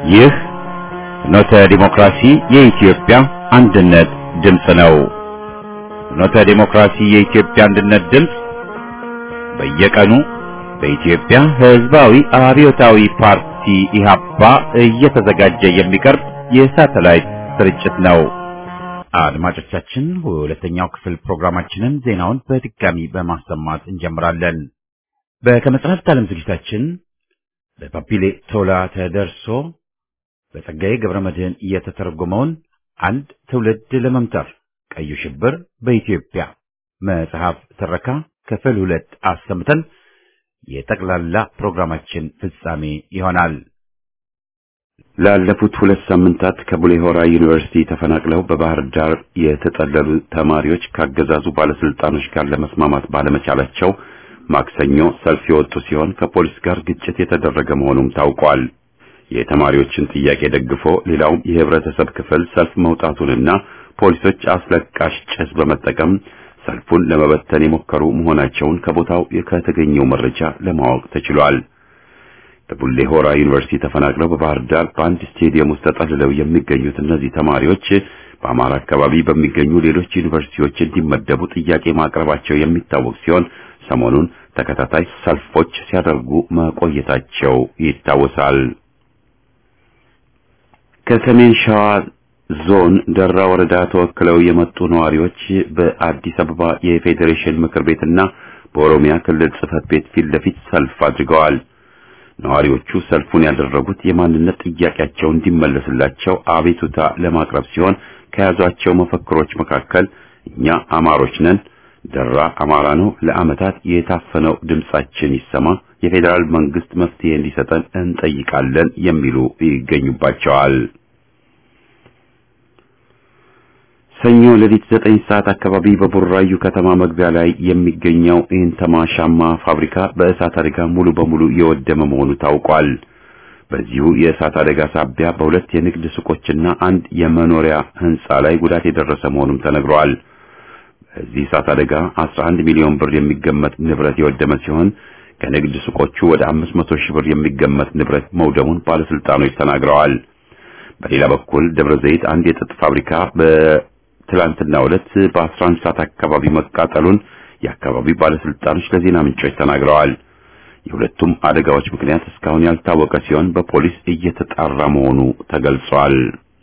ይህ ፍኖተ ዲሞክራሲ የኢትዮጵያ አንድነት ድምፅ ነው። ፍኖተ ዲሞክራሲ የኢትዮጵያ አንድነት ድምፅ በየቀኑ በኢትዮጵያ ሕዝባዊ አብዮታዊ ፓርቲ ኢህአፓ እየተዘጋጀ የሚቀርብ የሳተላይት ስርጭት ነው። አድማጮቻችን፣ ሁለተኛው ክፍል ፕሮግራማችንን ዜናውን በድጋሚ በማሰማት እንጀምራለን። በከመጽሐፍት ዓለም ዝግጅታችን በፓፒሌ ቶላ ተደርሶ በጸጋዬ ገብረመድህን የተተረጎመውን አንድ ትውልድ ለመምተር ቀዩ ሽብር በኢትዮጵያ መጽሐፍ ትረካ ክፍል 2 አሰምተን የጠቅላላ ፕሮግራማችን ፍጻሜ ይሆናል። ላለፉት 2 ሳምንታት ከቡሌ ሆራ ዩኒቨርሲቲ ተፈናቅለው በባህር ዳር የተጠለሉ ተማሪዎች ካገዛዙ ባለስልጣኖች ጋር ለመስማማት ባለመቻላቸው ማክሰኞ ሰልፍ የወጡ ሲሆን ከፖሊስ ጋር ግጭት የተደረገ መሆኑም ታውቋል። የተማሪዎችን ጥያቄ ደግፎ ሌላው የህብረተሰብ ክፍል ሰልፍ መውጣቱንና ፖሊሶች አስለቃሽ ጭስ በመጠቀም ሰልፉን ለመበተን የሞከሩ መሆናቸውን ከቦታው ከተገኘው መረጃ ለማወቅ ተችሏል። በቡሌ ሆራ ዩኒቨርሲቲ ተፈናቅለው በባህር ዳር በአንድ ስቴዲየም ውስጥ ተጠልለው የሚገኙት እነዚህ ተማሪዎች በአማራ አካባቢ በሚገኙ ሌሎች ዩኒቨርሲቲዎች እንዲመደቡ ጥያቄ ማቅረባቸው የሚታወቅ ሲሆን ሰሞኑን ተከታታይ ሰልፎች ሲያደርጉ መቆየታቸው ይታወሳል። ከሰሜን ሸዋ ዞን ደራ ወረዳ ተወክለው የመጡ ነዋሪዎች በአዲስ አበባ የፌዴሬሽን ምክር ቤትና በኦሮሚያ ክልል ጽሕፈት ቤት ፊት ለፊት ሰልፍ አድርገዋል። ነዋሪዎቹ ሰልፉን ያደረጉት የማንነት ጥያቄያቸው እንዲመለስላቸው አቤቱታ ለማቅረብ ሲሆን ከያዟቸው መፈክሮች መካከል እኛ አማሮች ነን፣ ደራ አማራ ነው፣ ለዓመታት የታፈነው ድምጻችን ይሰማ፣ የፌዴራል መንግስት መፍትሄ እንዲሰጠን እንጠይቃለን የሚሉ ይገኙባቸዋል። ሰኞ ሌሊት 9 ሰዓት አካባቢ በቡራዩ ከተማ መግቢያ ላይ የሚገኘው ኢንተማ ሻማ ፋብሪካ በእሳት አደጋ ሙሉ በሙሉ የወደመ መሆኑ ታውቋል። በዚሁ የእሳት አደጋ ሳቢያ በሁለት የንግድ ሱቆችና አንድ የመኖሪያ ህንጻ ላይ ጉዳት የደረሰ መሆኑም ተነግሯል። በዚህ እሳት አደጋ 11 ሚሊዮን ብር የሚገመት ንብረት የወደመ ሲሆን ከንግድ ሱቆቹ ወደ 500 ሺህ ብር የሚገመት ንብረት መውደሙን ባለስልጣኖች ተናግረዋል። በሌላ በኩል ደብረ ዘይት አንድ የጥጥ ፋብሪካ በትላንትናው ዕለት በ11 ሰዓት አካባቢ መቃጠሉን የአካባቢው ባለስልጣኖች ለዜና ምንጮች ተናግረዋል። የሁለቱም አደጋዎች ምክንያት እስካሁን ያልታወቀ ሲሆን በፖሊስ እየተጣራ መሆኑ ተገልጿል።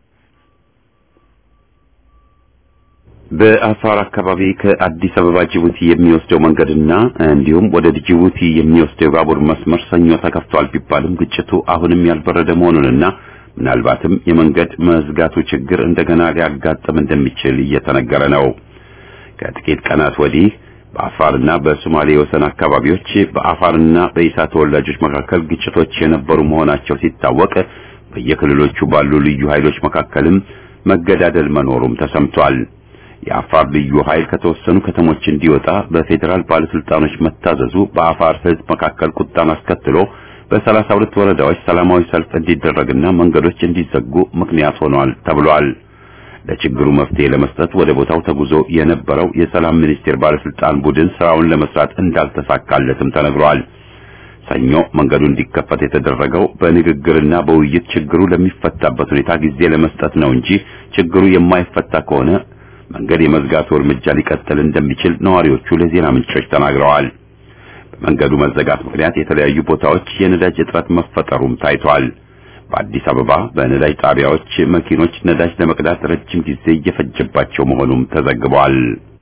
በአፋር አካባቢ ከአዲስ አበባ ጅቡቲ የሚወስደው መንገድና እንዲሁም ወደ ጅቡቲ የሚወስደው ባቡር መስመር ሰኞ ተከፍቷል ቢባልም ግጭቱ አሁንም ያልበረደ መሆኑንና ምናልባትም የመንገድ መዝጋቱ ችግር እንደገና ሊያጋጥም እንደሚችል እየተነገረ ነው። ከጥቂት ቀናት ወዲህ በአፋርና በሶማሌ ወሰን አካባቢዎች በአፋርና በኢሳ ተወላጆች መካከል ግጭቶች የነበሩ መሆናቸው ሲታወቅ በየክልሎቹ ባሉ ልዩ ኃይሎች መካከልም መገዳደል መኖሩም ተሰምቷል። የአፋር ልዩ ኃይል ከተወሰኑ ከተሞች እንዲወጣ በፌዴራል ባለስልጣኖች መታዘዙ በአፋር ሕዝብ መካከል ቁጣን አስከትሎ በ32 ወረዳዎች ሰላማዊ ሰልፍ እንዲደረግና መንገዶች እንዲዘጉ ምክንያት ሆኗል ተብሏል። ለችግሩ መፍትሄ ለመስጠት ወደ ቦታው ተጉዞ የነበረው የሰላም ሚኒስቴር ባለስልጣን ቡድን ስራውን ለመስራት እንዳልተሳካለትም ተነግሯል። ሰኞ መንገዱ እንዲከፈት የተደረገው በንግግርና በውይይት ችግሩ ለሚፈታበት ሁኔታ ጊዜ ለመስጠት ነው እንጂ ችግሩ የማይፈታ ከሆነ መንገድ የመዝጋቱ እርምጃ ሊቀጥል እንደሚችል ነዋሪዎቹ ለዜና ምንጮች ተናግረዋል። በመንገዱ መዘጋት ምክንያት የተለያዩ ቦታዎች የነዳጅ እጥረት መፈጠሩም ታይቷል። በአዲስ አበባ በነዳጅ ጣቢያዎች መኪኖች ነዳጅ ለመቅዳት ረጅም ጊዜ እየፈጀባቸው መሆኑም ተዘግቧል።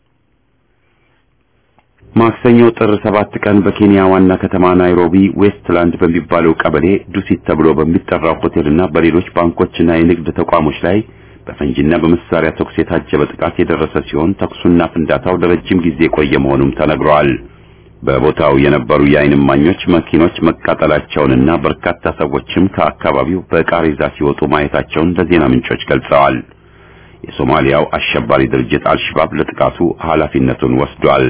ማክሰኞ ጥር 7 ቀን በኬንያ ዋና ከተማ ናይሮቢ ዌስትላንድ በሚባለው ቀበሌ ዱሲት ተብሎ በሚጠራው ሆቴልና በሌሎች ባንኮችና የንግድ ተቋሞች ላይ በፈንጂና በመሳሪያ ተኩስ የታጀበ ጥቃት የደረሰ ሲሆን ተኩሱና ፍንዳታው ለረጅም ጊዜ የቆየ መሆኑም ተነግሯል። በቦታው የነበሩ የዓይን እማኞች መኪኖች መቃጠላቸውንና በርካታ ሰዎችም ከአካባቢው በቃሬዛ ሲወጡ ማየታቸውን ለዜና ምንጮች ገልጸዋል። የሶማሊያው አሸባሪ ድርጅት አልሸባብ ለጥቃቱ ኃላፊነቱን ወስዷል።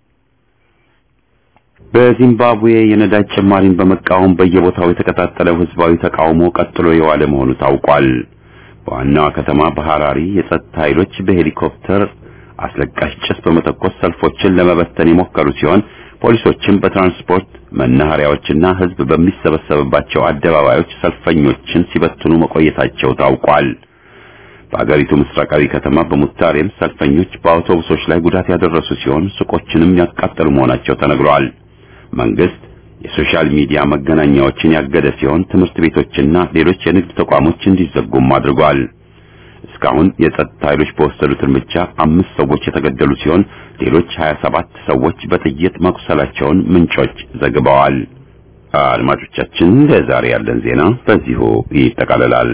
በዚምባብዌ የነዳጅ ጭማሪን በመቃወም በየቦታው የተቀጣጠለው ህዝባዊ ተቃውሞ ቀጥሎ የዋለ መሆኑ ታውቋል። በዋናዋ ከተማ በሐራሪ የጸጥታ ኃይሎች በሄሊኮፕተር አስለቃሽ ጭስ በመተኮስ ሰልፎችን ለመበተን የሞከሩ ሲሆን ፖሊሶችም በትራንስፖርት መናኸሪያዎችና ህዝብ በሚሰበሰብባቸው አደባባዮች ሰልፈኞችን ሲበትኑ መቆየታቸው ታውቋል። በአገሪቱ ምስራቃዊ ከተማ በሙታሬም ሰልፈኞች በአውቶቡሶች ላይ ጉዳት ያደረሱ ሲሆን ሱቆችንም ያቃጠሉ መሆናቸው ተነግሯል። መንግስት የሶሻል ሚዲያ መገናኛዎችን ያገደ ሲሆን ትምህርት ቤቶችና ሌሎች የንግድ ተቋሞች እንዲዘጉም አድርጓል። እስካሁን የጸጥታ ኃይሎች በወሰዱት እርምጃ 5 ሰዎች የተገደሉ ሲሆን ሌሎች 27 ሰዎች በጥይት መቁሰላቸውን ምንጮች ዘግበዋል። አድማጮቻችን ለዛሬ ያለን ዜና በዚሁ ይጠቃልላል።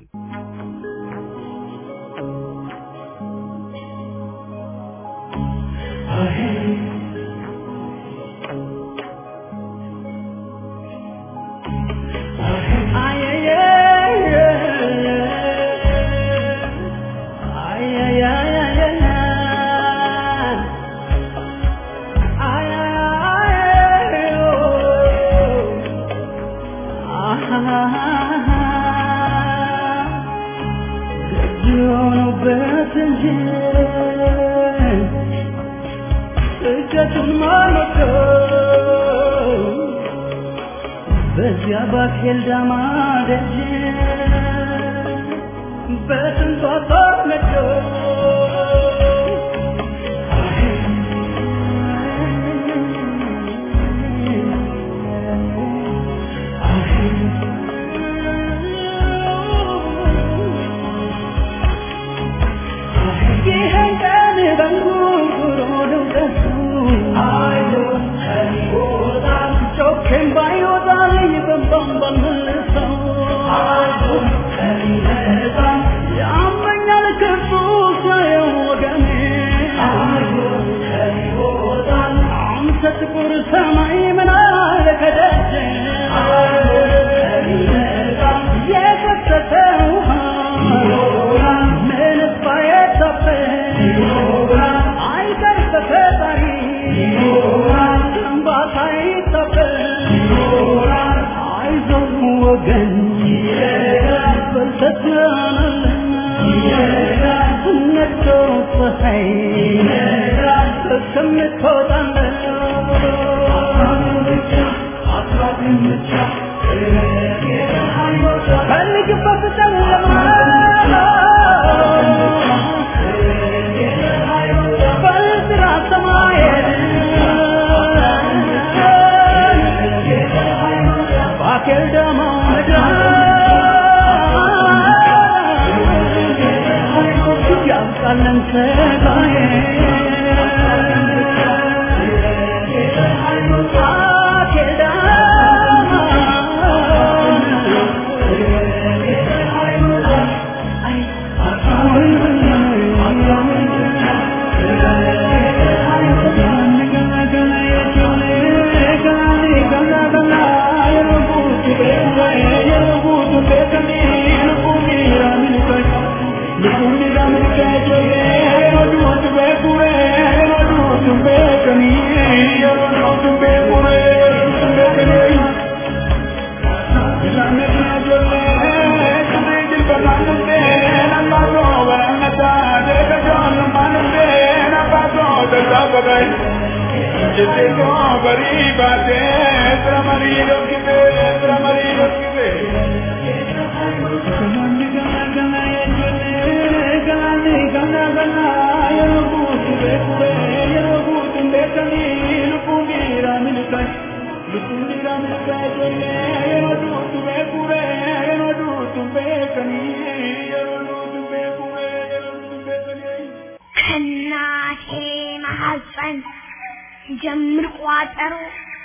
ጀምር ቋጠሮ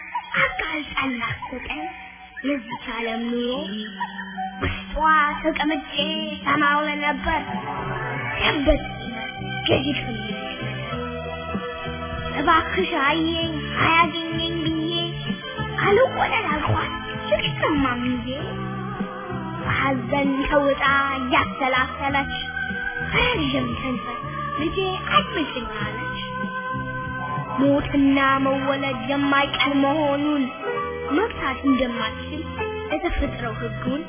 አካል ጸላስተቀኝ ለዚህ ዓለም ኑሮ ውስጧ ተቀምጬ ሰማው ነበር ያበት ከዚህ እባክሽ አየኝ አያገኘኝ ብዬ አልወደድ አልኳት ስቅማም ይዤ ሐዘን ተውጣ ያሰላሰለች ረጅም ተንፈስ ልጄ አትመስኛለች ሞትና መወለድ የማይቀር መሆኑን መፍታት እንደማትችል የተፈጥረው ህጉን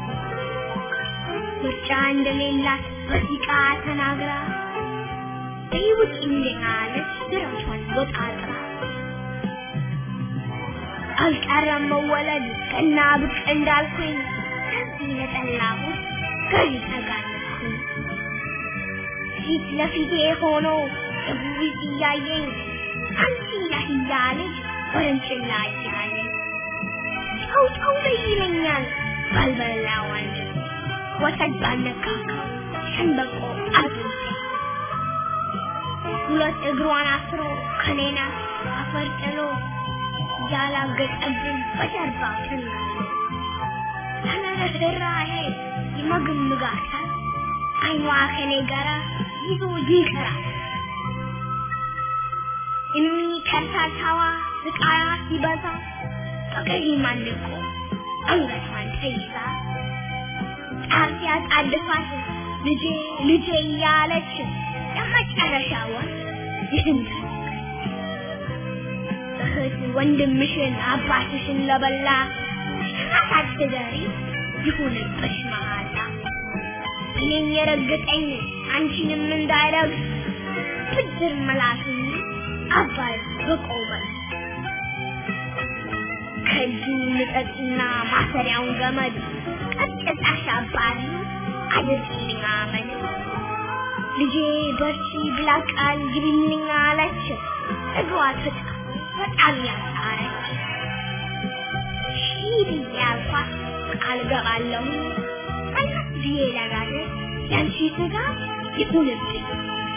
ብቻ እንደሌላት በሲቃ ተናግራ ይውጥ እንደናለች ድረቷን ወጣጥራ አልቀረም መወለድ ከና ብቅ እንዳልኩኝ ከዚህ ለጠላሁት ከዚህ ተጋለጥኩኝ ፊት ለፊቴ ሆኖ እቡይ እያየኝ አንቺ ነህ እያለች ወረንጭላ እያለኝ ተው ይለኛል ባልበላው አንድ ወሰድ ባነካካ ሸንበቆ አጥንቴ ሁለት እግሯን አስሮ ከኔና አፈርጥሎ ያላገጠብን በጀርባው ተናግሮ ተነረራሄ ይመግምጋታል አይኗ ከኔ ጋራ ይዞ ይቀራል እሚ ከርታታዋ ስቃያ ሲበዛ ተገኝ ማንቆ አንገቷን ተይዛ ጣፊያ ጣድፋት ልጄ እያለች የመጨረሻውን ይህን እህት ወንድምሽን አባትሽን ለበላ አታትደሪ ይሁንብሽ መሃላ እኔን የረገጠኝ አንቺንም እንዳይረግጥ ብድር መላሹን አባይ በቆመ ከእጁ ንጠቅና ማሰሪያውን ገመድ ቀጥቅጣሽ አባሪ አድርጊልኝ አመድ ልጄ በርቺ ብላ ቃል ግቢልኝ አለች እግሯ ተጣ በጣም ያሳረች ሺህ ያልኳት ቃል ገባለሁ አይነት ብዬ ለጋለ ያንቺ ስጋ ይሁንብኝ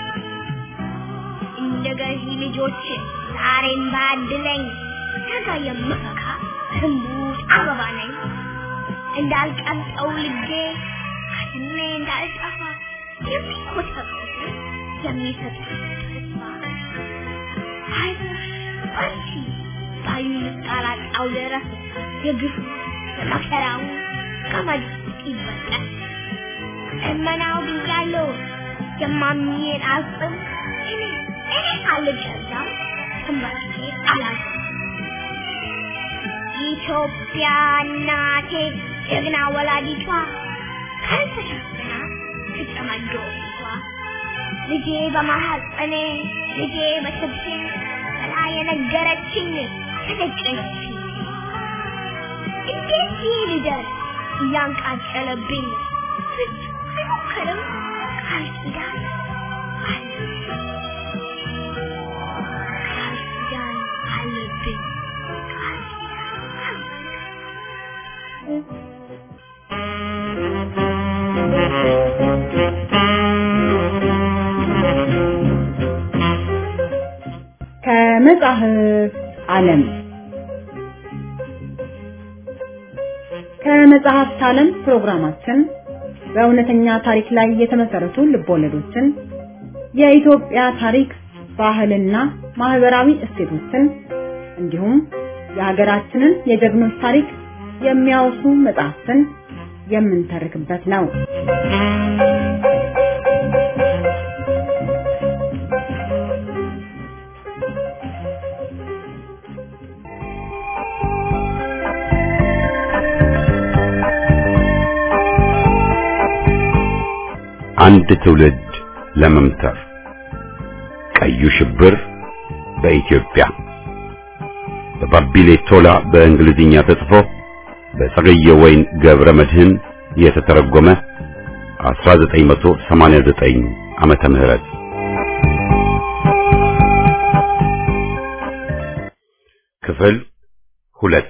እንደገዢ ልጆች ዛሬን ባድለኝ ነገ የምፈካ ህንቡት አበባ ነኝ እንዳልቀልጠው ልጄ ከስሜ እንዳልጠፋ የሚኮተኩት የሚሰጥ ተስፋ አይዞሽ በርቺ ባዩ ልቃላጣው ድረስ የግፉ የመከራው ገመድ ይበጠስ እመናው ብያለሁ የማሚዬን አጽም እኔ አልገዛም ተንበርክኬ አላዝም ኢትዮጵያ እናቴ ጀግና ወላዲቷ ካልተሸፈና ትጨማዶ ልጄ በማህፀኔ ልጄ በስብሴ በላ የነገረችኝ ተደቀነች እንዴት ልደር እያንቃጨለብኝ ፍጹም ቃል ኪዳን አለብኝ ከመጽሐፍ ዓለም ከመጽሐፍት ዓለም ፕሮግራማችን በእውነተኛ ታሪክ ላይ የተመሰረቱ ልቦለዶችን የኢትዮጵያ ታሪክ ባህልና ማህበራዊ እሴቶችን እንዲሁም የሀገራችንን የጀግኖች ታሪክ የሚያወሱ መጽሐፍትን የምንተርክበት ነው። አንድ ትውልድ ለመምተር ቀዩ ሽብር በኢትዮጵያ በባቢሌ ቶላ በእንግሊዝኛ ተጽፎ በጸገየ ወይን ገብረ መድህን የተተረጎመ 1989 ዓመተ ምህረት ክፍል 2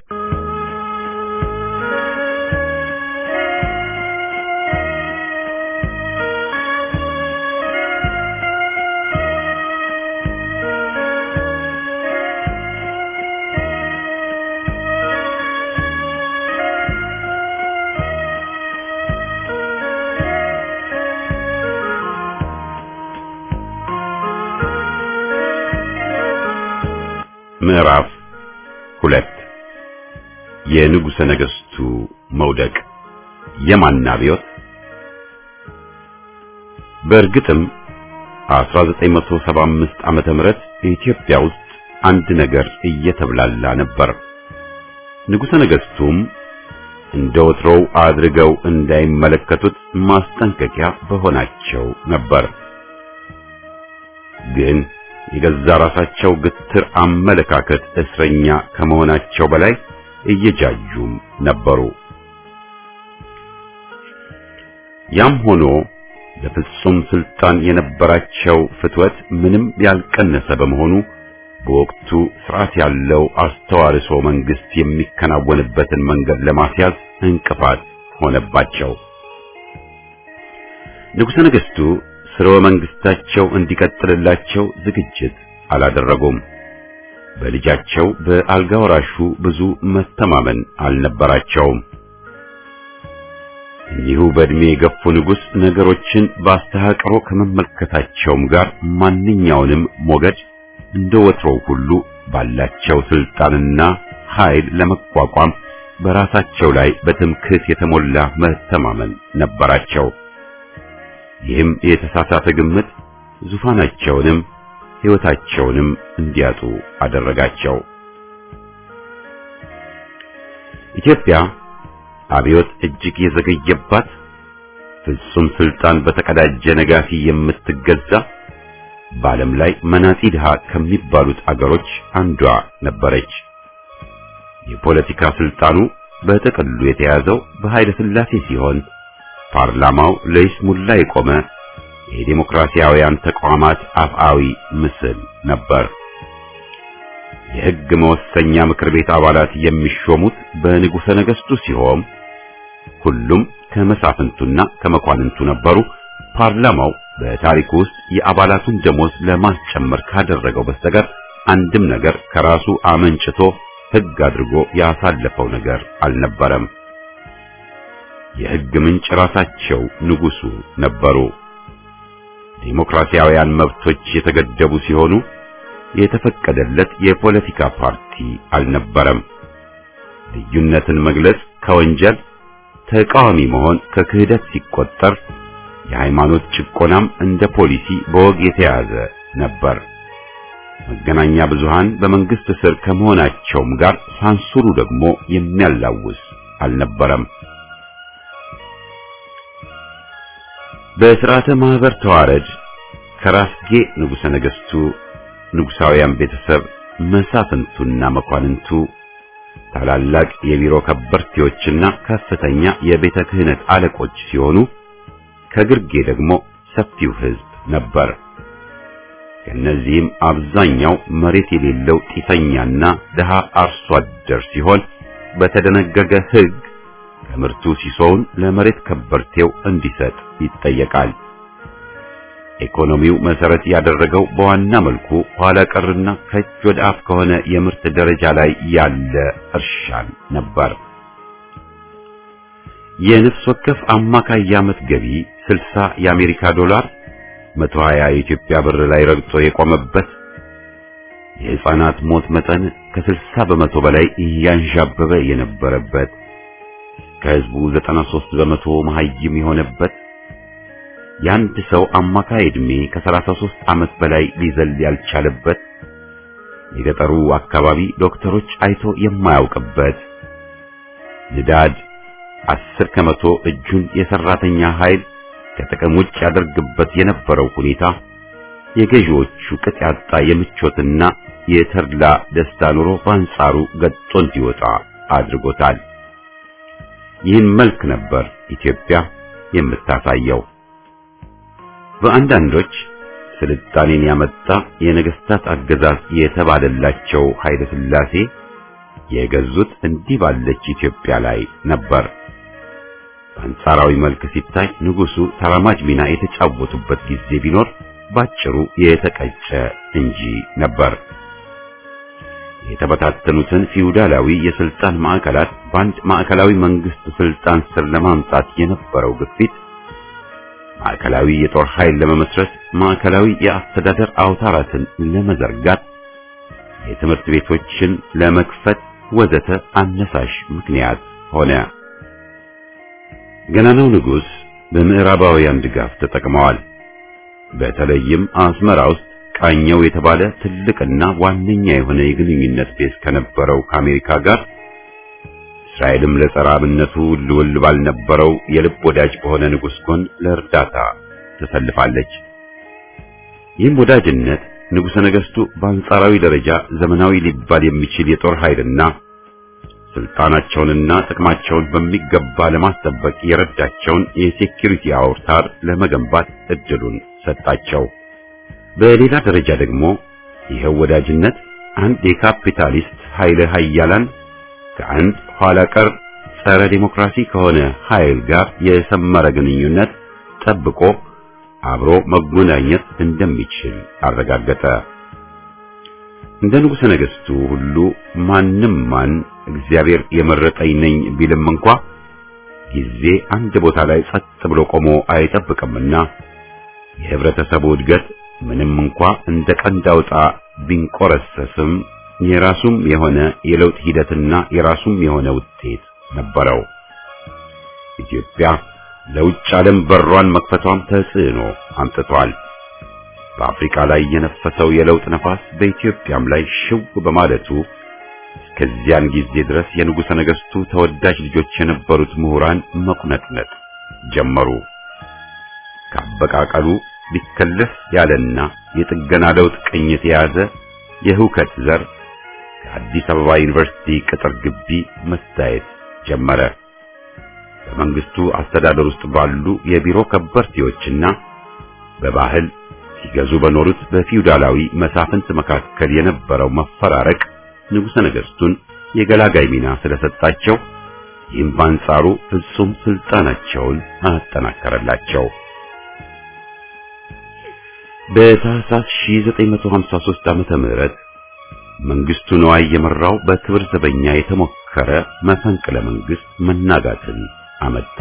ምዕራፍ 2 የንጉሠ ነገሥቱ መውደቅ የማን አብዮት። በእርግጥም 1975 ዓመተ ምህረት ኢትዮጵያ ውስጥ አንድ ነገር እየተብላላ ነበር። ንጉሠ ነገሥቱም እንደወትሮው አድርገው እንዳይመለከቱት ማስጠንቀቂያ በሆናቸው ነበር። ግን የገዛ ራሳቸው ግትር አመለካከት እስረኛ ከመሆናቸው በላይ እየጃጁም ነበሩ። ያም ሆኖ ለፍጹም ስልጣን የነበራቸው ፍትወት ምንም ያልቀነሰ በመሆኑ በወቅቱ ስርዓት ያለው አስተዋርሶ መንግስት የሚከናወንበትን መንገድ ለማስያዝ እንቅፋት ሆነባቸው። ንጉሠ ነገሥቱ ስርወ መንግስታቸው እንዲቀጥልላቸው ዝግጅት አላደረጉም። በልጃቸው በአልጋ ወራሹ ብዙ መተማመን አልነበራቸውም። እኒሁ በእድሜ የገፉ ንጉሥ ነገሮችን በአስተሃቅሮ ከመመልከታቸውም ጋር ማንኛውንም ሞገድ እንደ ወትሮው ሁሉ ባላቸው ስልጣንና ኃይል ለመቋቋም በራሳቸው ላይ በትምክህት የተሞላ መተማመን ነበራቸው። ይህም የተሳሳተ ግምት ዙፋናቸውንም ሕይወታቸውንም እንዲያጡ አደረጋቸው። ኢትዮጵያ አብዮት እጅግ የዘገየባት ፍጹም ስልጣን በተቀዳጀ ነጋሲ የምትገዛ በዓለም ላይ መናጢ ድሃ ከሚባሉት አገሮች አንዷ ነበረች። የፖለቲካ ስልጣኑ በጥቅሉ የተያዘው በኃይለ ሥላሴ ሲሆን ፓርላማው ለይስሙላ የቆመ የዲሞክራሲያውያን ተቋማት አፍአዊ ምስል ነበር። የሕግ መወሰኛ ምክር ቤት አባላት የሚሾሙት በንጉሠ ነገሥቱ ሲሆን ሁሉም ከመሳፍንቱና ከመኳንንቱ ነበሩ። ፓርላማው በታሪኩ ውስጥ የአባላቱን ደሞዝ ለማስጨመር ካደረገው በስተቀር አንድም ነገር ከራሱ አመንጭቶ ሕግ አድርጎ ያሳለፈው ነገር አልነበረም። የሕግ ምንጭ ራሳቸው ንጉሡ ነበሩ። ዲሞክራሲያውያን መብቶች የተገደቡ ሲሆኑ የተፈቀደለት የፖለቲካ ፓርቲ አልነበረም። ልዩነትን መግለጽ ከወንጀል፣ ተቃዋሚ መሆን ከክህደት ሲቆጠር የሃይማኖት ጭቆናም እንደ ፖሊሲ በወግ የተያዘ ነበር። መገናኛ ብዙሃን በመንግስት ስር ከመሆናቸውም ጋር ሳንሱሩ ደግሞ የሚያላውስ አልነበረም። በሥርዓተ ማህበር ተዋረድ ከራስጌ ንጉሠ ነገሥቱ፣ ንጉሣውያን ቤተሰብ፣ መሳፍንቱና መኳንንቱ፣ ታላላቅ የቢሮ ከበርቴዎችና ከፍተኛ የቤተ ክህነት አለቆች ሲሆኑ ከግርጌ ደግሞ ሰፊው ሕዝብ ነበር። ከነዚህም አብዛኛው መሬት የሌለው ጢሰኛና ድሃ አርሶ አደር ሲሆን በተደነገገ ሕግ ከምርቱ ሲሶውን ለመሬት ከበርቴው እንዲሰጥ ይጠየቃል። ኢኮኖሚው መሰረት ያደረገው በዋና መልኩ ኋላ ቀርና ከእጅ ወደ አፍ ከሆነ የምርት ደረጃ ላይ ያለ እርሻን ነበር። የነፍስ ወከፍ አማካይ የዓመት ገቢ 60 የአሜሪካ ዶላር 120 የኢትዮጵያ ብር ላይ ረግጦ የቆመበት፣ የሕፃናት ሞት መጠን ከ60 በመቶ በላይ እያንዣበበ የነበረበት፣ ከሕዝቡ 93 በመቶ መሐይም የሆነበት፣ የአንድ ሰው አማካይ ዕድሜ ከ33 ዓመት በላይ ሊዘል ያልቻለበት፣ የገጠሩ አካባቢ ዶክተሮች አይቶ የማያውቅበት፣ ንዳድ 10 ከመቶ እጁን የሰራተኛ ኃይል ከጥቅም ውጭ ያደርግበት የነበረው ሁኔታ የገዢዎቹ ቅጥ ያጣ የምቾትና የተድላ ደስታ ኑሮ በአንጻሩ ገጦ እንዲወጣ አድርጎታል። ይህን መልክ ነበር ኢትዮጵያ የምታሳየው። በአንዳንዶች ስልጣኔን ያመጣ የነገስታት አገዛዝ የተባለላቸው ኃይለ ሥላሴ የገዙት እንዲህ ባለች ኢትዮጵያ ላይ ነበር። በአንጻራዊ መልክ ሲታይ ንጉሡ ተራማጅ ሚና የተጫወቱበት ጊዜ ቢኖር ባጭሩ የተቀጨ እንጂ ነበር። የተበታተኑትን ፊውዳላዊ የስልጣን ማዕከላት በአንድ ማዕከላዊ መንግስት ስልጣን ስር ለማምጣት የነበረው ግፊት፣ ማዕከላዊ የጦር ኃይል ለመመስረት፣ ማዕከላዊ የአስተዳደር አውታራትን ለመዘርጋት፣ የትምህርት ቤቶችን ለመክፈት ወዘተ አነሳሽ ምክንያት ሆነ። ገናናው ንጉሥ በምዕራባውያን ድጋፍ ተጠቅመዋል። በተለይም አስመራ ውስጥ ቃኘው የተባለ ትልቅና ዋነኛ የሆነ የግንኙነት ቤዝ ከነበረው ከአሜሪካ ጋር እስራኤልም ለጸረ አብነቱ ልውል ባልነበረው የልብ ወዳጅ በሆነ ንጉሥ ጎን ለእርዳታ ተሰልፋለች። ይህም ወዳጅነት ንጉሠ ነገሥቱ በአንጻራዊ ደረጃ ዘመናዊ ሊባል የሚችል የጦር ኃይልና ስልጣናቸውንና ጥቅማቸውን በሚገባ ለማስጠበቅ የረዳቸውን የሴኩሪቲ አውታር ለመገንባት እድሉን ሰጣቸው። በሌላ ደረጃ ደግሞ ይሄው ወዳጅነት አንድ የካፒታሊስት ኃይለ ኃያላን ከአንድ ኋላ ቀር ጸረ ዲሞክራሲ ከሆነ ኃይል ጋር የሰመረ ግንኙነት ጠብቆ አብሮ መጎናኘት እንደሚችል አረጋገጠ። እንደ ንጉሠ ነገሥቱ ሁሉ ማንም ማን እግዚአብሔር የመረጠኝ ነኝ ቢልም እንኳ ጊዜ አንድ ቦታ ላይ ጸጥ ብሎ ቆሞ አይጠብቅምና የህብረተሰቡ እድገት ምንም እንኳ እንደ ቀንድ አውጣ ቢንቆረሰስም የራሱም የሆነ የለውጥ ሂደትና የራሱም የሆነ ውጤት ነበረው። ኢትዮጵያ ለውጭ ዓለም በሯን መክፈቷም ተጽዕኖ አምጥቷል። በአፍሪካ ላይ የነፈሰው የለውጥ ነፋስ በኢትዮጵያም ላይ ሽው በማለቱ ከዚያን ጊዜ ድረስ የንጉሠ ነገሥቱ ተወዳጅ ልጆች የነበሩት ምሁራን መቁነጥነጥ ጀመሩ። ካበቃቀሉ ሊከለስ ያለና የጥገና ለውጥ ቅኝት የያዘ የሁከት ዘር ከአዲስ አበባ ዩኒቨርሲቲ ቅጥር ግቢ መታየት ጀመረ። በመንግስቱ አስተዳደር ውስጥ ባሉ የቢሮ ከበርቴዎችና በባህል ሲገዙ በኖሩት በፊውዳላዊ መሳፍንት መካከል የነበረው መፈራረቅ ንጉሠ ነገሥቱን የገላጋይ ሚና ስለሰጣቸው ይህም በአንጻሩ ፍጹም ስልጣናቸውን አጠናከረላቸው። በታህሳስ 1953 ዓመተ ምህረት መንግስቱ ነዋይ የመራው በክብር ዘበኛ የተሞከረ መፈንቅለ መንግስት መናጋትን አመጣ።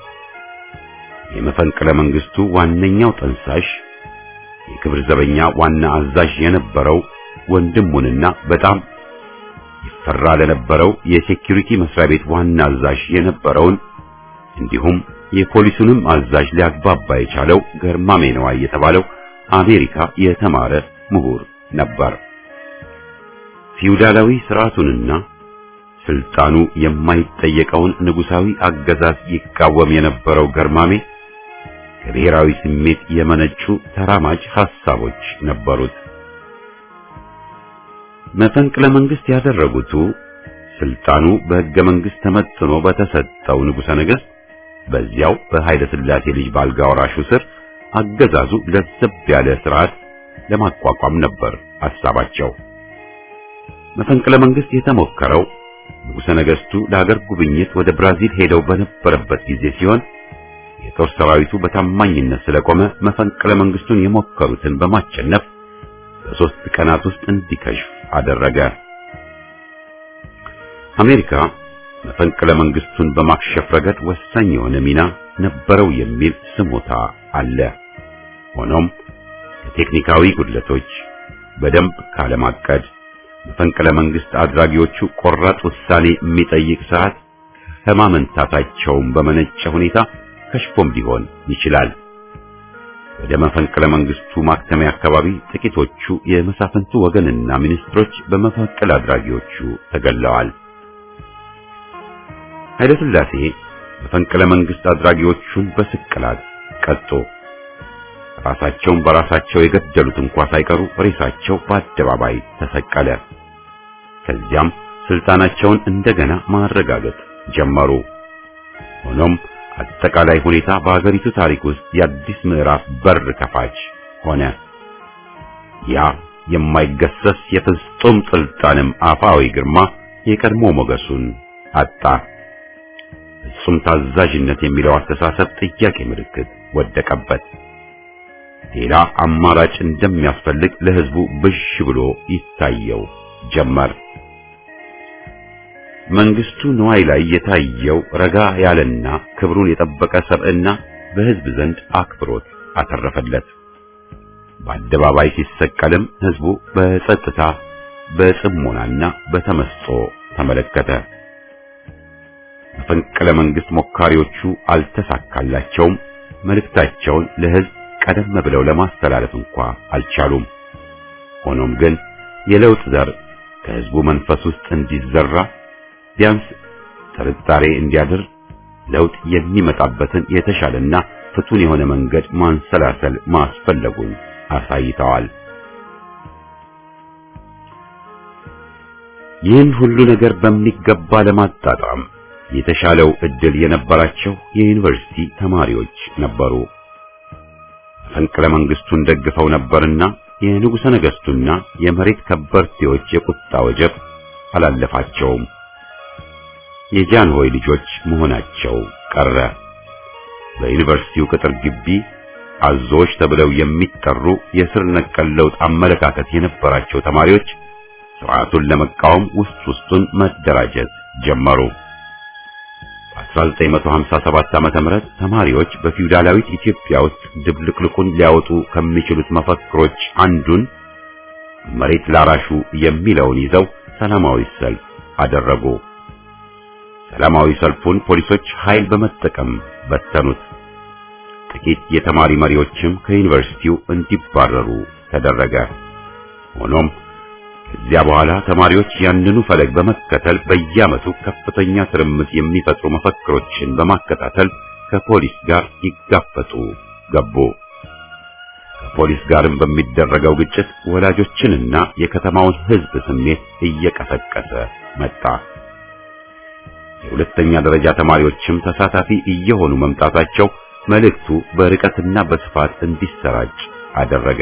የመፈንቅለ መንግስቱ ዋነኛው ጠንሳሽ የክብር ዘበኛ ዋና አዛዥ የነበረው ወንድሙንና በጣም ይፈራ ለነበረው የሴኩሪቲ መስሪያ ቤት ዋና አዛዥ የነበረውን እንዲሁም የፖሊሱንም አዛዥ ሊያግባባ የቻለው ገርማሜ ነዋይ የተባለው አሜሪካ የተማረ ምሁር ነበር። ፊውዳላዊ ስርዓቱንና ስልጣኑ የማይጠየቀውን ንጉሳዊ አገዛዝ ይቃወም የነበረው ገርማሜ ከብሔራዊ ስሜት የመነጩ ተራማጅ ሐሳቦች ነበሩት። መፈንቅለ መንግስት ያደረጉት ስልጣኑ በሕገ መንግስት ተመጥኖ በተሰጠው ንጉሠ ነገሥት በዚያው በኃይለ ሥላሴ ልጅ ባልጋ ወራሹ ስር አገዛዙ ለዘብ ያለ ስርዓት ለማቋቋም ነበር ሐሳባቸው። መፈንቅለ መንግስት የተሞከረው ንጉሠ ነገሥቱ ለሀገር ጉብኝት ወደ ብራዚል ሄደው በነበረበት ጊዜ ሲሆን የጦር ሰራዊቱ በታማኝነት ስለቆመ መፈንቅለ መንግስቱን የሞከሩትን በማቸነፍ በ3 ቀናት ውስጥ እንዲከሽፍ አደረገ። አሜሪካ መፈንቅለ መንግስቱን በማክሸፍ ረገድ ወሳኝ የሆነ ሚና ነበረው የሚል ስሞታ አለ። ሆኖም ከቴክኒካዊ ጉድለቶች በደንብ ካለማቀድ መፈንቅለ መንግስት አድራጊዎቹ ቆራጥ ውሳኔ የሚጠይቅ ሰዓት ከማመንታታቸውም በመነጨ ሁኔታ ከሽፎም ሊሆን ይችላል። ወደ መፈንቅለ መንግስቱ ማክተሚያ አካባቢ ጥቂቶቹ የመሳፍንቱ ወገንና ሚኒስትሮች በመፈንቅለ አድራጊዎቹ ተገለዋል። ኃይለ ሥላሴ መፈንቅለ መንግስት አድራጊዎቹን በስቅላት ቀጡ። ራሳቸውን በራሳቸው የገደሉት እንኳን ሳይቀሩ ሬሳቸው በአደባባይ ተሰቀለ። ከዚያም ስልጣናቸውን እንደገና ማረጋገጥ ጀመሩ። ሆኖም አጠቃላይ ሁኔታ በአገሪቱ ታሪክ ውስጥ የአዲስ ምዕራፍ በር ከፋች ሆነ። ያ የማይገሰስ የፍጹም ስልጣንም አፋዊ ግርማ የቀድሞ ሞገሱን አጣ። ፍጹም ታዛዥነት የሚለው አስተሳሰብ ጥያቄ ምልክት ወደቀበት። ሌላ አማራጭ እንደሚያስፈልግ ለህዝቡ ብዥ ብሎ ይታየው ጀመር። መንግስቱ ነዋይ ላይ የታየው ረጋ ያለና ክብሩን የጠበቀ ሰብዕና በህዝብ ዘንድ አክብሮት አተረፈለት። በአደባባይ ሲሰቀልም ህዝቡ በጸጥታ በጽሞናና በተመስጦ ተመለከተ። መፈንቅለ መንግስት ሞካሪዎቹ አልተሳካላቸውም። መልእክታቸውን ለህዝብ ቀደም ብለው ለማስተላለፍ እንኳን አልቻሉም። ሆኖም ግን የለውጥ ዘር ከህዝቡ መንፈስ ውስጥ እንዲዘራ ቢያንስ ጥርጣሬ እንዲያድር ለውጥ የሚመጣበትን የተሻለና ፍቱን የሆነ መንገድ ማንሰላሰል ማስፈለጉን አሳይተዋል። ይህን ሁሉ ነገር በሚገባ ለማጣጣም የተሻለው ዕድል የነበራቸው የዩኒቨርሲቲ ተማሪዎች ነበሩ። መፈንቅለ መንግስቱን ደግፈው ነበርና የንጉሠ ነገሥቱና የመሬት ከበርቴዎች የቁጣ ወጀብ አላለፋቸውም። የጃንሆይ ልጆች መሆናቸው ቀረ። በዩኒቨርሲቲው ቅጥር ግቢ አዞዎች ተብለው የሚጠሩ የስር ነቀል ለውጥ አመለካከት የነበራቸው ተማሪዎች ስርዓቱን ለመቃወም ውስጡን መደራጀት ጀመሩ። በ1957 ዓመተ ምህረት ተማሪዎች በፊውዳላዊት ኢትዮጵያ ውስጥ ድብልቅልቁን ሊያወጡ ከሚችሉት መፈክሮች አንዱን መሬት ላራሹ የሚለውን ይዘው ሰላማዊ ሰልፍ አደረጉ። ሰላማዊ ሰልፉን ፖሊሶች ኃይል በመጠቀም በተኑት። ጥቂት የተማሪ መሪዎችም ከዩኒቨርሲቲው እንዲባረሩ ተደረገ። ሆኖም ከዚያ በኋላ ተማሪዎች ያንኑ ፈለግ በመከተል በየዓመቱ ከፍተኛ ትርምስ የሚፈጥሩ መፈክሮችን በማከታተል ከፖሊስ ጋር ይጋፈጡ ገቡ። ከፖሊስ ጋርም በሚደረገው ግጭት ወላጆችንና የከተማውን ሕዝብ ስሜት እየቀሰቀሰ መጣ። የሁለተኛ ደረጃ ተማሪዎችም ተሳታፊ እየሆኑ መምጣታቸው መልእክቱ በርቀትና በስፋት እንዲሰራጭ አደረገ።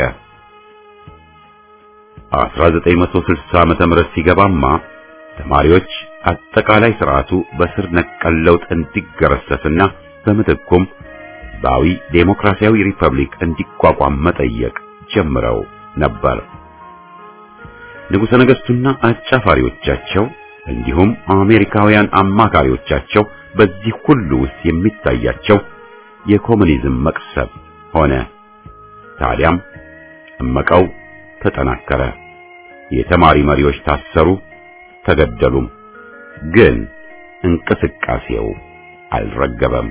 1960 ዓመተ ምህረት ሲገባማ ተማሪዎች አጠቃላይ ስርዓቱ በስር ነቀል ለውጥ እንዲገረሰስና በምትኩም ህዝባዊ ዴሞክራሲያዊ ሪፐብሊክ እንዲቋቋም መጠየቅ ጀምረው ነበር። ንጉሠ ነገሥቱና አጫፋሪዎቻቸው እንዲሁም አሜሪካውያን አማካሪዎቻቸው በዚህ ሁሉ ውስጥ የሚታያቸው የኮሙኒዝም መቅሰብ ሆነ። ታዲያም እመቃው ተጠናከረ። የተማሪ መሪዎች ታሰሩ፣ ተገደሉም። ግን እንቅስቃሴው አልረገበም።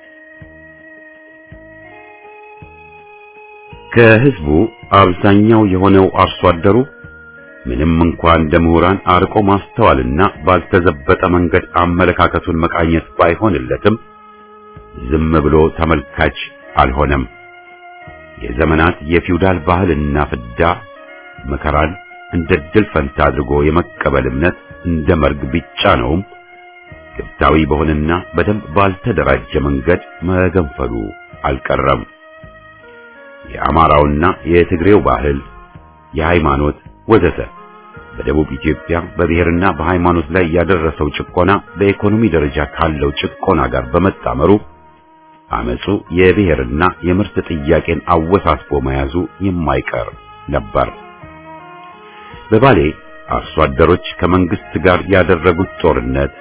ከህዝቡ አብዛኛው የሆነው አርሶ አደሩ ምንም እንኳን እንደ ምሁራን አርቆ ማስተዋልና ባልተዘበጠ መንገድ አመለካከቱን መቃኘት ባይሆንለትም ዝም ብሎ ተመልካች አልሆነም። የዘመናት የፊውዳል ባህልና ፍዳ መከራን እንደ ድል ፈንታ አድርጎ የመቀበል እምነት እንደ መርግ ቢጫነውም ግብታዊ በሆነና በደንብ ባልተደራጀ መንገድ መገንፈሉ አልቀረም። የአማራውና የትግሬው ባህል፣ የሃይማኖት ወዘተ በደቡብ ኢትዮጵያ በብሔርና በሃይማኖት ላይ ያደረሰው ጭቆና በኢኮኖሚ ደረጃ ካለው ጭቆና ጋር በመጣመሩ አመጹ የብሔርና የምርት ጥያቄን አወሳስቦ መያዙ የማይቀር ነበር። በባሌ አርሶ አደሮች ከመንግስት ጋር ያደረጉት ጦርነት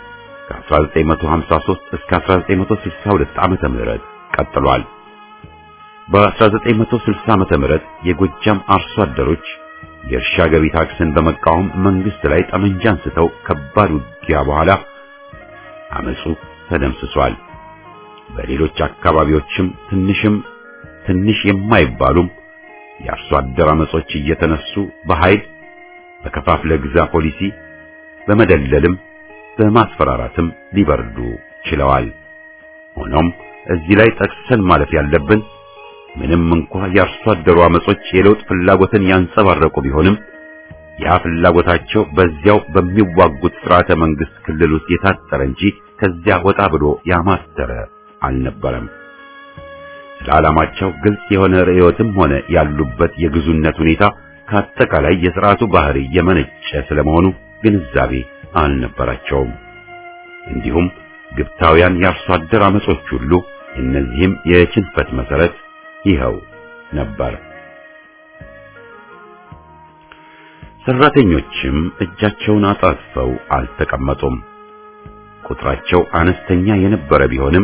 ከ1953 እስከ 1962 ዓመተ ምህረት ቀጥሏል። በ1960 ዓመተ ምህረት የጎጃም አርሶ አደሮች የእርሻ ገቢ ታክስን በመቃወም መንግስት ላይ ጠመንጃ አንስተው ከባድ ውጊያ በኋላ አመጹ ተደምስሷል። በሌሎች አካባቢዎችም ትንሽ የማይባሉም የአርሶ አደር አመጾች እየተነሱ በኃይል በከፋፍለ ግዛ ፖሊሲ በመደለልም በማስፈራራትም ሊበርዱ ችለዋል። ሆኖም እዚህ ላይ ጠቅሰን ማለፍ ያለብን ምንም እንኳን የአርሶ አደሩ አመጾች የለውጥ ፍላጎትን ያንጸባረቁ ቢሆንም ያ ፍላጎታቸው በዚያው በሚዋጉት ስርዓተ መንግስት ክልል ውስጥ የታጠረ እንጂ ከዚያ ወጣ ብሎ ያማተረ አልነበረም። ለዓላማቸው ግልጽ የሆነ ርዕዮትም ሆነ ያሉበት የግዙነት ሁኔታ ከአጠቃላይ የሥርዓቱ ባህሪ የመነጨ ስለመሆኑ ግንዛቤ አልነበራቸውም። እንዲሁም ግብታውያን የአርሶ አደር አመጾች ሁሉ እነዚህም የችንፈት መሰረት ይኸው ነበር። ሰራተኞችም እጃቸውን አጣጥፈው አልተቀመጡም። ቁጥራቸው አነስተኛ የነበረ ቢሆንም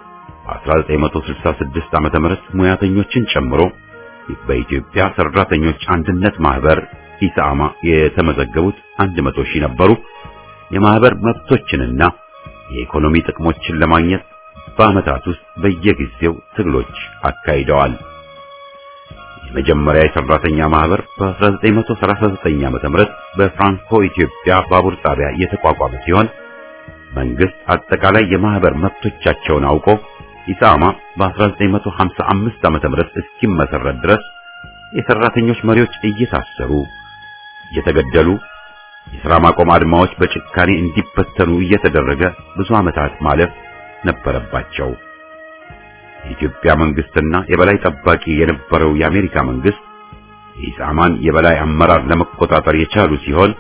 በ1966 ዓመተ ምህረት ሙያተኞችን ጨምሮ በኢትዮጵያ ሰራተኞች አንድነት ማህበር ኢሳማ የተመዘገቡት 100 ሺህ ነበሩ። የማህበር መብቶችንና የኢኮኖሚ ጥቅሞችን ለማግኘት በአመታት ውስጥ በየጊዜው ትግሎች አካሂደዋል። የመጀመሪያ የሰራተኛ ማህበር በ1939 ዓመተ ምህረት በፍራንኮ ኢትዮጵያ ባቡር ጣቢያ የተቋቋመ ሲሆን መንግስት አጠቃላይ የማህበር መብቶቻቸውን አውቆ ኢሳማ በ1955 ዓመተ ምህረት እስኪመሰረት ድረስ የሰራተኞች መሪዎች እየታሰሩ እየተገደሉ የሥራ ማቆም አድማዎች በጭካኔ እንዲበተኑ እየተደረገ ብዙ ዓመታት ማለፍ ነበረባቸው። የኢትዮጵያ መንግስትና የበላይ ጠባቂ የነበረው የአሜሪካ መንግስት የኢሳማን የበላይ አመራር ለመቆጣጠር የቻሉ ሲሆን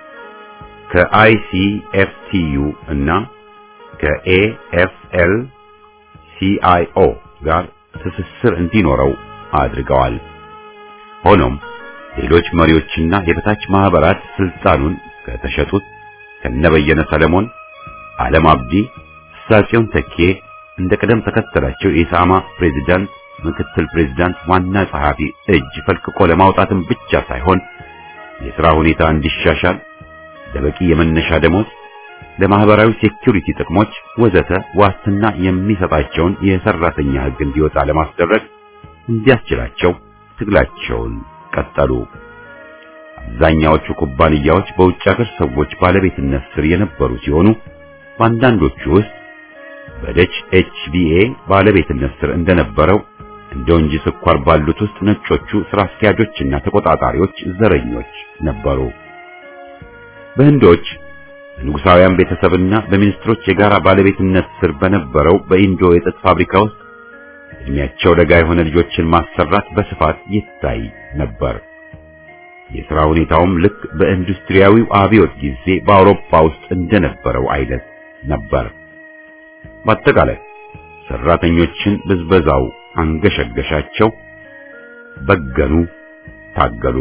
ከአይሲኤፍቲዩ እና ከኤኤፍኤል ሲአይኦ ጋር ትስስር እንዲኖረው አድርገዋል። ሆኖም ሌሎች መሪዎችና የበታች ማህበራት ስልጣኑን ከተሸጡት ከነበየነ ሰለሞን፣ ዓለም አብዲ፣ ሳሲዮን ተኬ እንደ ቀደም ተከተላቸው የኢሳማ ፕሬዝዳንት፣ ምክትል ፕሬዝዳንት፣ ዋና ጸሐፊ እጅ ፈልቅቆ ለማውጣትም ብቻ ሳይሆን የሥራ ሁኔታ እንዲሻሻል፣ ለበቂ የመነሻ ደሞዝ፣ ለማህበራዊ ሴኩሪቲ ጥቅሞች ወዘተ ዋስትና የሚሰጣቸውን የሰራተኛ ሕግ እንዲወጣ ለማስደረግ እንዲያስችላቸው ትግላቸውን ቀጠሉ። አብዛኛዎቹ ኩባንያዎች በውጭ ሀገር ሰዎች ባለቤትነት ስር የነበሩ ሲሆኑ በአንዳንዶቹ ውስጥ በደች ኤችቢኤ ባለቤትነት ስር እንደነበረው እንደ ወንጂ ስኳር ባሉት ውስጥ ነጮቹ ስራ አስኪያጆችና ተቆጣጣሪዎች ዘረኞች ነበሩ። በህንዶች በንጉሳውያን ቤተሰብና በሚኒስትሮች የጋራ ባለቤትነት ስር በነበረው በኢንዶ የጥጥ ፋብሪካ ውስጥ እድሜያቸው ለጋ የሆነ ልጆችን ማሰራት በስፋት ይታይ ነበር። የሥራ ሁኔታውም ልክ በኢንዱስትሪያዊው አብዮት ጊዜ በአውሮፓ ውስጥ እንደነበረው አይነት ነበር። በአጠቃላይ ሰራተኞችን ብዝበዛው አንገሸገሻቸው፣ በገኑ፣ ታገሉ።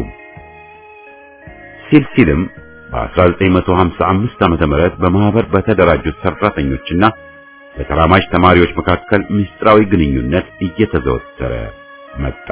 ሲልም በ1955 ዓመተ ምህረት በማህበር በተደራጁት ሰራተኞችና በተራማጅ ተማሪዎች መካከል ምስጢራዊ ግንኙነት እየተዘወተረ መጣ።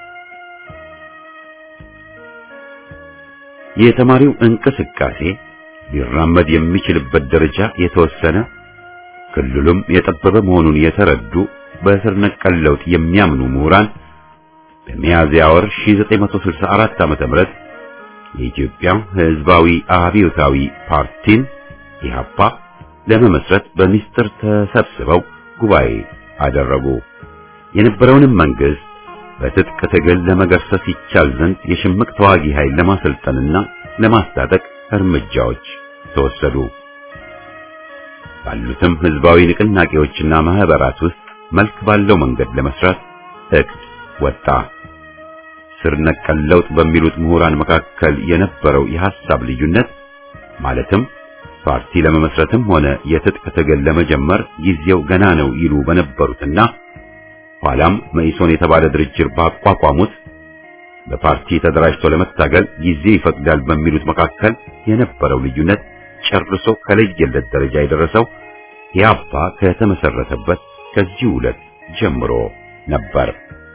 የተማሪው እንቅስቃሴ ሊራመድ የሚችልበት ደረጃ የተወሰነ ክልሉም የጠበበ መሆኑን የተረዱ በስር ነቀል ለውጥ የሚያምኑ ምሁራን በሚያዝያ ወር 1964 ዓመተ ምህረት የኢትዮጵያ ሕዝባዊ አብዮታዊ ፓርቲን ኢህአፓ ለመመስረት በሚስጥር ተሰብስበው ጉባኤ አደረጉ። የነበረውንም መንግስት በትጥቅ ትግል ለመገርሰስ ይቻል ዘንድ የሽምቅ ተዋጊ ኃይል ለማሰልጠንና ለማስታጠቅ እርምጃዎች ተወሰዱ። ባሉትም ህዝባዊ ንቅናቄዎችና ማህበራት ውስጥ መልክ ባለው መንገድ ለመስራት እቅድ ወጣ። ስር ነቀል ለውጥ በሚሉት ምሁራን መካከል የነበረው የሐሳብ ልዩነት ማለትም ፓርቲ ለመመስረትም ሆነ የትጥቅ ትግል ለመጀመር ጊዜው ገና ነው ይሉ በነበሩትና ኋላም መኢሶን የተባለ ድርጅት ባቋቋሙት በፓርቲ ተደራጅቶ ለመታገል ጊዜ ይፈቅዳል በሚሉት መካከል የነበረው ልዩነት ጨርሶ ከለየለት ደረጃ የደረሰው ኢህአፓ ከተመሰረተበት ከዚህ ዕለት ጀምሮ ነበር።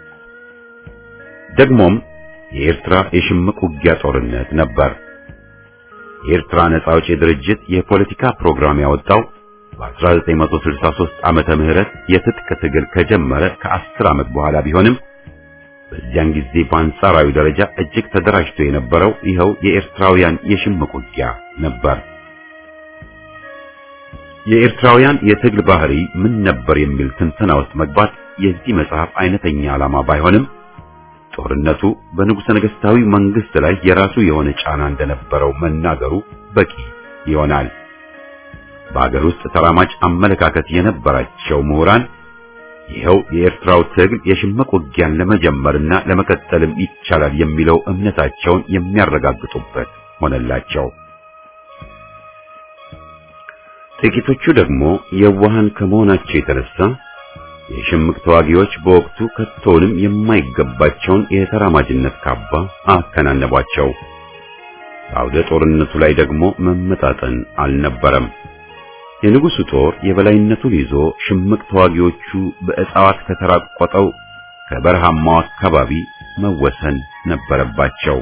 ደግሞም የኤርትራ የሽምቅ ውጊያ ጦርነት ነበር። የኤርትራ ነጻ አውጪ ድርጅት የፖለቲካ ፕሮግራም ያወጣው በ1963 ዓመተ ምህረት የትጥቅ ትግል ከጀመረ ከ10 ዓመት በኋላ ቢሆንም በዚያን ጊዜ በአንጻራዊ ደረጃ እጅግ ተደራጅቶ የነበረው ይኸው የኤርትራውያን የሽምቅ ውጊያ ነበር። የኤርትራውያን የትግል ባህሪ ምን ነበር የሚል ትንተና ውስጥ መግባት የዚህ መጽሐፍ አይነተኛ ዓላማ ባይሆንም ጦርነቱ በንጉሠ ነገሥታዊ መንግስት ላይ የራሱ የሆነ ጫና እንደነበረው መናገሩ በቂ ይሆናል። በአገር ውስጥ ተራማጅ አመለካከት የነበራቸው ምሁራን ይኸው የኤርትራው ትግል የሽምቅ ውጊያን ለመጀመርና ለመቀጠልም ይቻላል የሚለው እምነታቸውን የሚያረጋግጡበት ሆነላቸው። ጥቂቶቹ ደግሞ የዋሃን ከመሆናቸው የተነሳ የሽምቅ ተዋጊዎች በወቅቱ ከቶውንም የማይገባቸውን የተራማጅነት ካባ አከናነቧቸው። በአውደ ጦርነቱ ላይ ደግሞ መመጣጠን አልነበረም። የንጉሱ ጦር የበላይነቱን ይዞ ሽምቅ ተዋጊዎቹ በእጽዋት ከተራቆጠው ከበረሃማው አካባቢ መወሰን ነበረባቸው።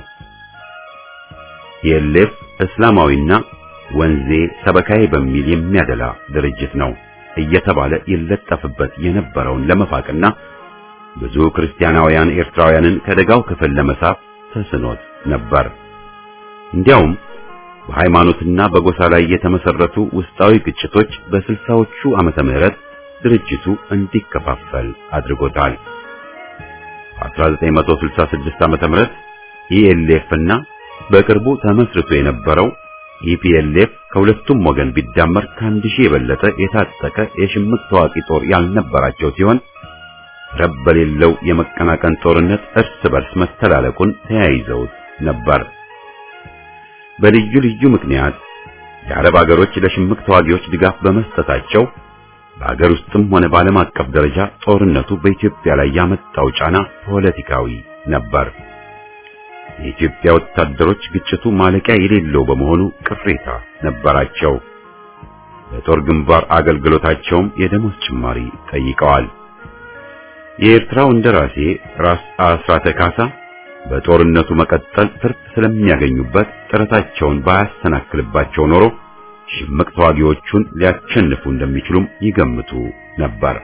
የሌፍ እስላማዊና ወንዜ ሰበካይ በሚል የሚያደላ ድርጅት ነው እየተባለ ይለጠፍበት የነበረውን ለመፋቅና ብዙ ክርስቲያናውያን ኤርትራውያንን ከደጋው ክፍል ለመሳብ ተስኖት ነበር። እንዲያውም በሃይማኖትና በጎሳ ላይ የተመሰረቱ ውስጣዊ ግጭቶች በ60ዎቹ ዓመተ ምህረት ድርጅቱ እንዲከፋፈል አድርጎታል። በ1966 ዓመተ ምህረት ኢኤልኤፍ እና በቅርቡ ተመስርቶ የነበረው ኢፒኤልኤፍ ከሁለቱም ወገን ቢዳመር ከአንድ ሺህ የበለጠ የታጠቀ የሽምቅ ተዋጊ ጦር ያልነበራቸው ሲሆን ረብ በሌለው የመቀናቀን ጦርነት እርስ በርስ መተላለቁን ተያይዘውት ነበር። በልዩ ልዩ ምክንያት የአረብ ሀገሮች ለሽምቅ ተዋጊዎች ድጋፍ በመስጠታቸው በሀገር ውስጥም ሆነ በዓለም አቀፍ ደረጃ ጦርነቱ በኢትዮጵያ ላይ ያመጣው ጫና ፖለቲካዊ ነበር። የኢትዮጵያ ወታደሮች ግጭቱ ማለቂያ የሌለው በመሆኑ ቅሬታ ነበራቸው። በጦር ግንባር አገልግሎታቸውም የደሞዝ ጭማሪ ጠይቀዋል። የኤርትራው እንደራሴ ራስ አስራተ ካሳ በጦርነቱ መቀጠል ትርፍ ስለሚያገኙበት ጥረታቸውን ባያሰናክልባቸው ኖሮ ሽምቅ ተዋጊዎቹን ሊያሸንፉ እንደሚችሉም ይገምቱ ነበር።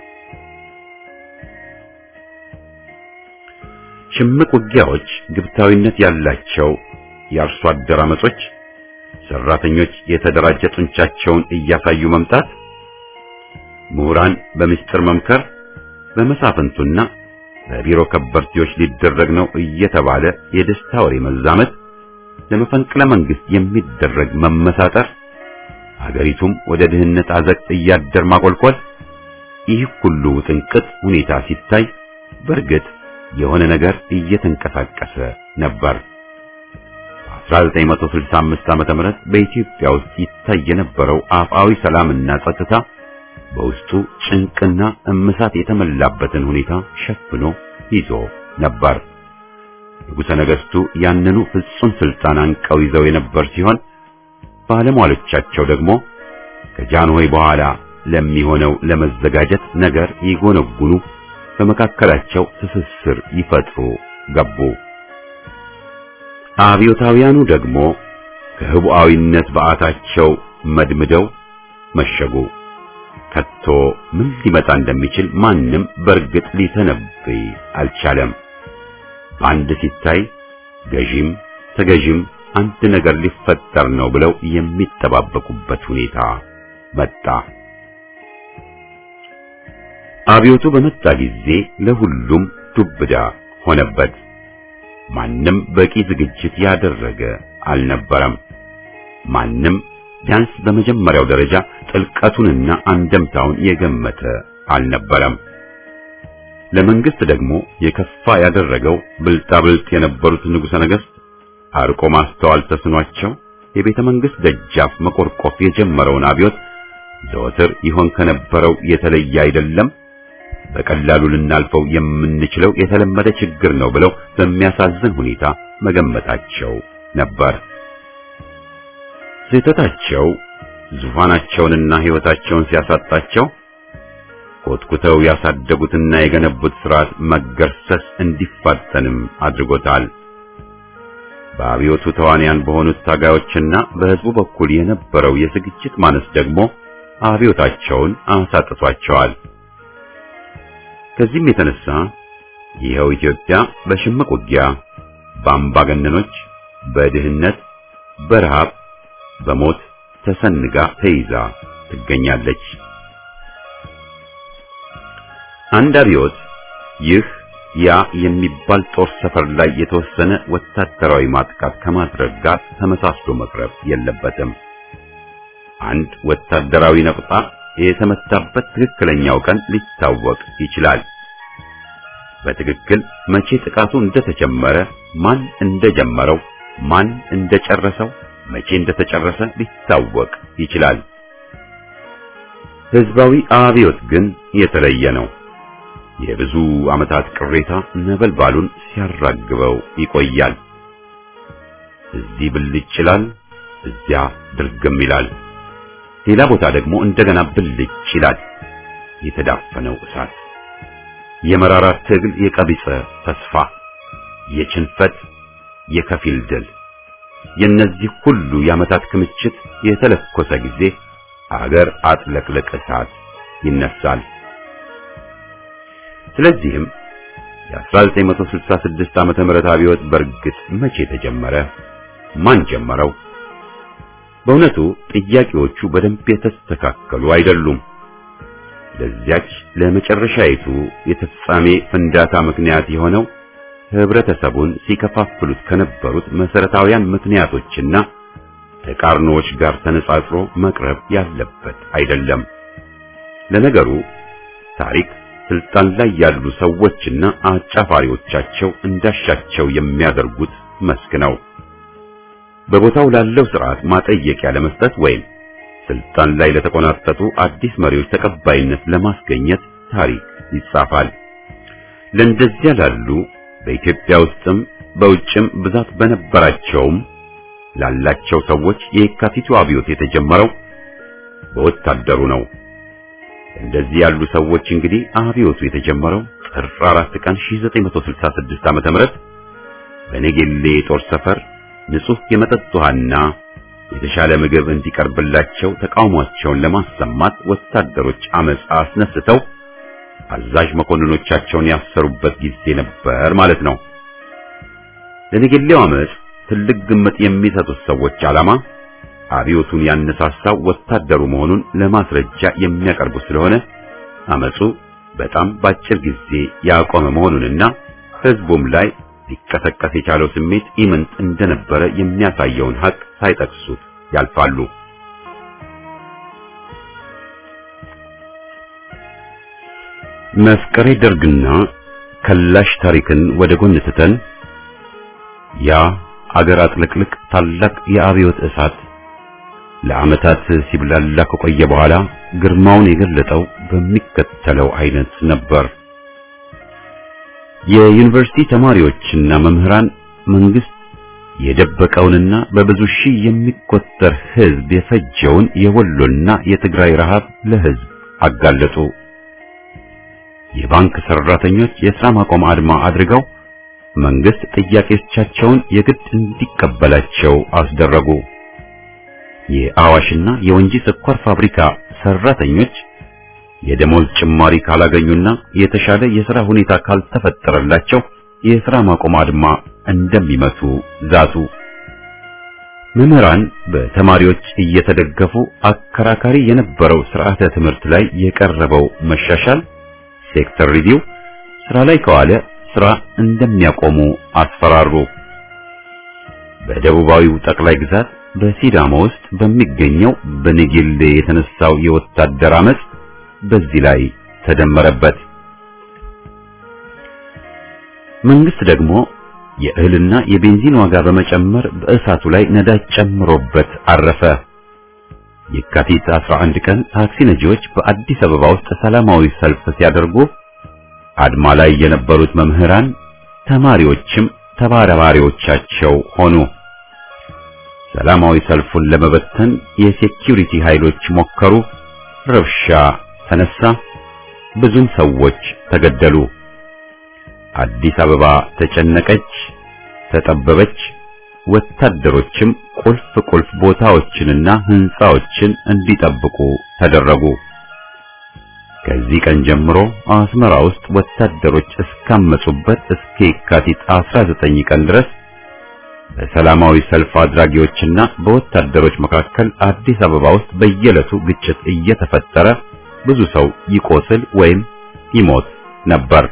ሽምቅ ውጊያዎች ግብታዊነት ያላቸው የአርሶ አደር አመጾች፣ ሰራተኞች የተደራጀ ጡንቻቸውን እያሳዩ መምጣት፣ ምሁራን በምስጢር መምከር፣ በመሳፍንቱና በቢሮ ከበርቴዎች ሊደረግ ነው እየተባለ የደስታ ወሬ መዛመት፣ ለመፈንቅለ መንግስት የሚደረግ መመሳጠር፣ ሀገሪቱም ወደ ድህነት አዘቅት እያደር ማቆልቆል፣ ይህ ሁሉ ጥንቅጥ ሁኔታ ሲታይ በእርግጥ የሆነ ነገር እየተንቀሳቀሰ ነበር። በ1965 ዓመተ ምህረት በኢትዮጵያ ውስጥ ይታይ የነበረው አፍአዊ ሰላምና ጸጥታ በውስጡ ጭንቅና እምሳት የተመላበትን ሁኔታ ሸፍኖ ይዞ ነበር። ንጉሠ ነገሥቱ ያንኑ ፍጹም ስልጣን አንቀው ይዘው የነበር ሲሆን ባለሟሎቻቸው ደግሞ ከጃንሆይ በኋላ ለሚሆነው ለመዘጋጀት ነገር ይጎነጉኑ፣ በመካከላቸው ትስስር ይፈጥሩ ገቡ። አብዮታውያኑ ደግሞ ከህቡዓዊነት በዓታቸው መድምደው መሸጉ። ከቶ ምን ሊመጣ እንደሚችል ማንም በእርግጥ ሊተነብይ አልቻለም። በአንድ ሲታይ ገዢም ተገዢም አንድ ነገር ሊፈጠር ነው ብለው የሚጠባበቁበት ሁኔታ መጣ። አብዮቱ በመጣ ጊዜ ለሁሉም ዱብዳ ሆነበት። ማንም በቂ ዝግጅት ያደረገ አልነበረም። ማንም ቢያንስ በመጀመሪያው ደረጃ ጥልቀቱንና አንደምታውን የገመተ አልነበረም። ለመንግስት ደግሞ የከፋ ያደረገው ብልጣብልጥ የነበሩት ንጉሠ ነገሥት አርቆ ማስተዋል ተስኗቸው የቤተ መንግስት ደጃፍ መቆርቆፍ የጀመረውን አብዮት ዘወትር ይሆን ከነበረው የተለየ አይደለም፣ በቀላሉ ልናልፈው የምንችለው የተለመደ ችግር ነው ብለው በሚያሳዝን ሁኔታ መገመታቸው ነበር። ስህተታቸው ዙፋናቸውንና ሕይወታቸውን ሲያሳጣቸው ኮትኩተው ያሳደጉትና የገነቡት ሥርዓት መገርሰስ እንዲፋጠንም አድርጎታል። በአብዮቱ ተዋንያን በሆኑት ታጋዮችና በሕዝቡ በኩል የነበረው የዝግጅት ማነስ ደግሞ አብዮታቸውን አሳጥቷቸዋል። ከዚህም የተነሳ ይኸው ኢትዮጵያ በሽምቅ ውጊያ፣ በአምባገነኖች፣ በድህነት፣ በረሃብ፣ በሞት ተሰንጋ ተይዛ ትገኛለች። አንድ አብዮት ይህ ያ የሚባል ጦር ሰፈር ላይ የተወሰነ ወታደራዊ ማጥቃት ከማድረግ ጋር ተመሳስሎ መቅረብ የለበትም። አንድ ወታደራዊ ነቁጣ የተመታበት ትክክለኛው ቀን ሊታወቅ ይችላል። በትክክል መቼ ጥቃቱ እንደተጀመረ፣ ማን እንደጀመረው፣ ማን እንደጨረሰው፣ መቼ እንደተጨረሰ ሊታወቅ ይችላል። ህዝባዊ አብዮት ግን የተለየ ነው። የብዙ ዓመታት ቅሬታ ነበልባሉን ሲያራግበው ይቆያል። እዚህ ብልጭ ይላል፣ እዚያ ድርግም ይላል። ሌላ ቦታ ደግሞ እንደገና ብልጭ ይላል። የተዳፈነው እሳት፣ የመራራ ትግል፣ የቀቢጸ ተስፋ፣ የችንፈት፣ የከፊል ድል፣ የነዚህ ሁሉ የዓመታት ክምችት የተለኮሰ ጊዜ አገር አጥለቅለቅ እሳት ይነሳል። ስለዚህም የ1966 ዓመተ ምህረት አብዮት በርግጥ መቼ ተጀመረ? ማን ጀመረው? በእውነቱ ጥያቄዎቹ በደንብ የተስተካከሉ አይደሉም። ለዚያች ለመጨረሻይቱ የፍጻሜ ፍንዳታ ምክንያት የሆነው ህብረተሰቡን ሲከፋፍሉት ከነበሩት መሰረታዊያን ምክንያቶችና ተቃርኖዎች ጋር ተነጻጽሮ መቅረብ ያለበት አይደለም። ለነገሩ ታሪክ ስልጣን ላይ ያሉ ሰዎችና አጫፋሪዎቻቸው እንዳሻቸው የሚያደርጉት መስክ ነው። በቦታው ላለው ስርዓት ማጠየቂያ ለመስጠት ወይም ስልጣን ላይ ለተቆናጠጡ አዲስ መሪዎች ተቀባይነት ለማስገኘት ታሪክ ይጻፋል። ለእንደዚያ ላሉ በኢትዮጵያ ውስጥም በውጭም ብዛት በነበራቸውም ላላቸው ሰዎች የካቲቱ አብዮት የተጀመረው በወታደሩ ነው። እንደዚህ ያሉ ሰዎች እንግዲህ አብዮቱ የተጀመረው ጥር 4 ቀን 1966 ዓ.ም በነገሌ ጦር ሰፈር ንጹህ የመጠጥ ውሃና የተሻለ ምግብ እንዲቀርብላቸው ተቃውሟቸውን ለማሰማት ወታደሮች አመጽ አስነስተው አዛዥ መኮንኖቻቸውን ያሰሩበት ጊዜ ነበር ማለት ነው። ለነገሌው አመጽ ትልቅ ግምት የሚሰጡት ሰዎች ዓላማ አብዮቱን ያነሳሳው ወታደሩ መሆኑን ለማስረጃ የሚያቀርቡ ስለሆነ አመጹ በጣም ባጭር ጊዜ ያቆመ መሆኑንና ህዝቡም ላይ ሊቀሰቀስ የቻለው ስሜት ኢምንት እንደነበረ የሚያሳየውን ሀቅ ሳይጠቅሱት ያልፋሉ። መፍቀሬ ደርግና ከላሽ ታሪክን ወደ ጎን ትተን ያ አገር አጥልቅልቅ ታላቅ የአብዮት እሳት ለዓመታት ሲብላላ ከቆየ በኋላ ግርማውን የገለጠው በሚከተለው አይነት ነበር። የዩኒቨርሲቲ ተማሪዎችና መምህራን መንግስት የደበቀውንና በብዙ ሺህ የሚቆጠር ህዝብ የፈጀውን የወሎና የትግራይ ረሃብ ለህዝብ አጋለጡ። የባንክ ሰራተኞች የሥራ ማቆም አድማ አድርገው መንግስት ጥያቄዎቻቸውን የግድ እንዲቀበላቸው አስደረጉ። የአዋሽና የወንጂ ስኳር ፋብሪካ ሰራተኞች የደሞዝ ጭማሪ ካላገኙና የተሻለ የሥራ ሁኔታ ካልተፈጠረላቸው የሥራ ማቆም አድማ እንደሚመቱ ዛቱ። መምህራን በተማሪዎች እየተደገፉ አከራካሪ የነበረው ስርዓተ ትምህርት ላይ የቀረበው መሻሻል ሴክተር ሪቪው ስራ ላይ ከዋለ ስራ እንደሚያቆሙ አስፈራሩ። በደቡባዊው ጠቅላይ ግዛት በሲዳማ ውስጥ በሚገኘው በነገሌ የተነሳው የወታደር አመጽ በዚህ ላይ ተደመረበት። መንግስት ደግሞ የእህልና የቤንዚን ዋጋ በመጨመር በእሳቱ ላይ ነዳጅ ጨምሮበት አረፈ። የካቲት 11 ቀን ታክሲ ነጂዎች በአዲስ አበባ ውስጥ ሰላማዊ ሰልፍ ሲያደርጉ አድማ ላይ የነበሩት መምህራን ተማሪዎችም ተባባሪዎቻቸው ሆኑ። ሰላማዊ ሰልፉን ለመበተን የሴኩሪቲ ኃይሎች ሞከሩ። ረብሻ ተነሳ። ብዙም ሰዎች ተገደሉ። አዲስ አበባ ተጨነቀች፣ ተጠበበች። ወታደሮችም ቁልፍ ቦታዎችንና ህንጻዎችን እንዲጠብቁ ተደረጉ። ከዚህ ቀን ጀምሮ አስመራ ውስጥ ወታደሮች እስካመጹበት እስከ የካቲት 19 ቀን ድረስ በሰላማዊ ሰልፍ አድራጊዎችና በወታደሮች መካከል አዲስ አበባ ውስጥ በየዕለቱ ግጭት እየተፈጠረ ብዙ ሰው ይቆስል ወይም ይሞት ነበር።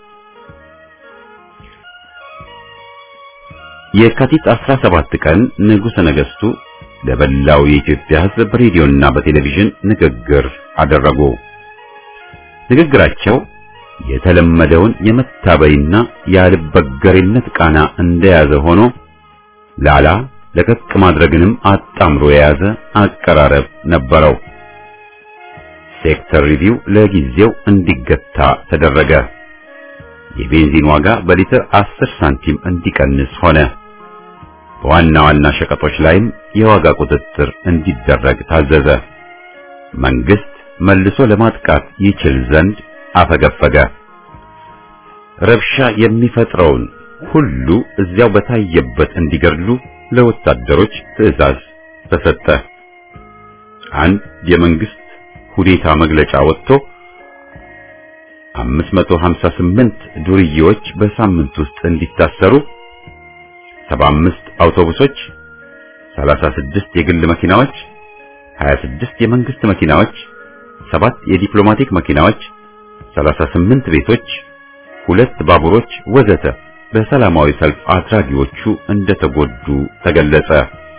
የካቲት 17 ቀን ንጉሠ ነገሥቱ ለበላው የኢትዮጵያ ሕዝብ በሬዲዮና በቴሌቪዥን ንግግር አደረጉ። ንግግራቸው የተለመደውን የመታበይና ያልበገሬነት ቃና እንደያዘ ሆኖ ላላ ለቀቅ ማድረግንም አጣምሮ የያዘ አቀራረብ ነበረው። ሴክተር ሪቪው ለጊዜው እንዲገታ ተደረገ። የቤንዚን ዋጋ በሊትር 10 ሳንቲም እንዲቀንስ ሆነ። በዋና ዋና ሸቀጦች ላይም የዋጋ ቁጥጥር እንዲደረግ ታዘዘ። መንግስት መልሶ ለማጥቃት ይችል ዘንድ አፈገፈገ። ረብሻ የሚፈጥረውን ሁሉ እዚያው በታየበት እንዲገድሉ ለወታደሮች ትዕዛዝ ተሰጠ። አንድ የመንግስት ሁኔታ መግለጫ ወጥቶ 558 ዱርዬዎች በሳምንት ውስጥ እንዲታሰሩ፣ 75 አውቶቡሶች፣ 36 የግል መኪናዎች፣ 26 የመንግስት መኪናዎች፣ 7 የዲፕሎማቲክ መኪናዎች፣ 38 ቤቶች፣ 2 ባቡሮች ወዘተ በሰላማዊ ሰልፍ አድራጊዎቹ እንደተጎዱ ተገለጸ።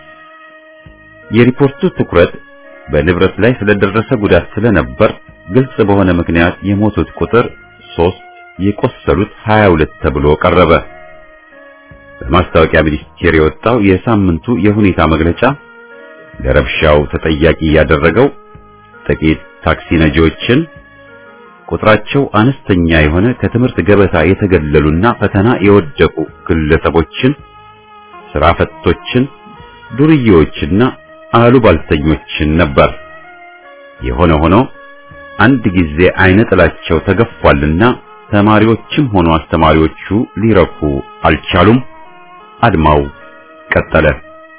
የሪፖርቱ ትኩረት በንብረት ላይ ስለደረሰ ጉዳት ስለነበር ግልጽ በሆነ ምክንያት የሞቱት ቁጥር 3 የቆሰሉት 22 ተብሎ ቀረበ። በማስታወቂያ ሚኒስቴር የወጣው የሳምንቱ የሁኔታ መግለጫ ለረብሻው ተጠያቂ ያደረገው ጥቂት ታክሲ ነጂዎችን፣ ቁጥራቸው አነስተኛ የሆነ ከትምህርት ገበታ የተገለሉና ፈተና የወደቁ ግለሰቦችን፣ ስራ ፈቶችን፣ ዱርዬዎችና አሉባልተኞችን ነበር። የሆነ ሆኖ አንድ ጊዜ አይነ ጥላቸው ተገፏልና ተማሪዎችም ሆኖ አስተማሪዎቹ ሊረኩ አልቻሉም። አድማው ቀጠለ።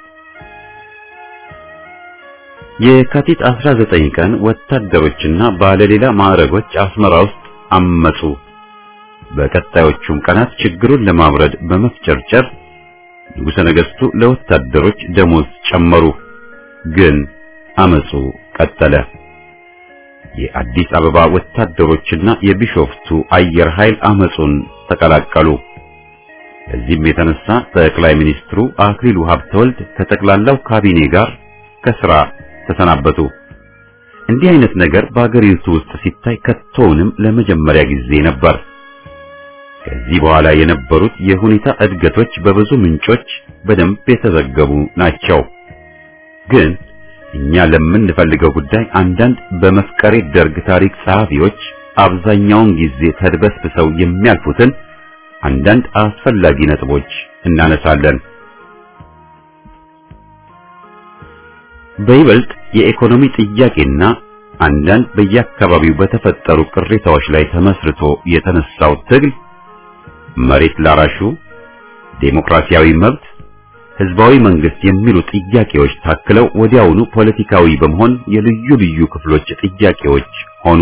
የካቲት 19 ቀን ወታደሮችና ባለሌላ ማዕረጎች አስመራ ውስጥ አመጹ። በቀጣዮቹም ቀናት ችግሩን ለማብረድ በመፍጨርጨር ንጉሠ ነገሥቱ ለወታደሮች ደሞዝ ጨመሩ። ግን አመጹ ቀጠለ። የአዲስ አበባ ወታደሮችና የቢሾፍቱ አየር ኃይል አመጹን ተቀላቀሉ። በዚህም የተነሳ ጠቅላይ ሚኒስትሩ አክሊሉ ሀብተወልድ ከጠቅላላው ካቢኔ ጋር ከስራ ተሰናበቱ። እንዲህ አይነት ነገር በአገሪቱ ውስጥ ሲታይ ከቶውንም ለመጀመሪያ ጊዜ ነበር። ከዚህ በኋላ የነበሩት የሁኔታ እድገቶች በብዙ ምንጮች በደንብ የተዘገቡ ናቸው። ግን እኛ ለምንፈልገው ጉዳይ አንዳንድ በመፍቀሬ ደርግ ታሪክ ጸሐፊዎች አብዛኛውን ጊዜ ተድበስብሰው የሚያልፉትን አንዳንድ አስፈላጊ ነጥቦች እናነሳለን። በይበልጥ የኢኮኖሚ ጥያቄና አንዳንድ በየአካባቢው በተፈጠሩ ቅሬታዎች ላይ ተመስርቶ የተነሳው ትግል መሬት ላራሹ፣ ዴሞክራሲያዊ መብት፣ ህዝባዊ መንግስት የሚሉ ጥያቄዎች ታክለው ወዲያውኑ ፖለቲካዊ በመሆን የልዩ ልዩ ክፍሎች ጥያቄዎች ሆኑ።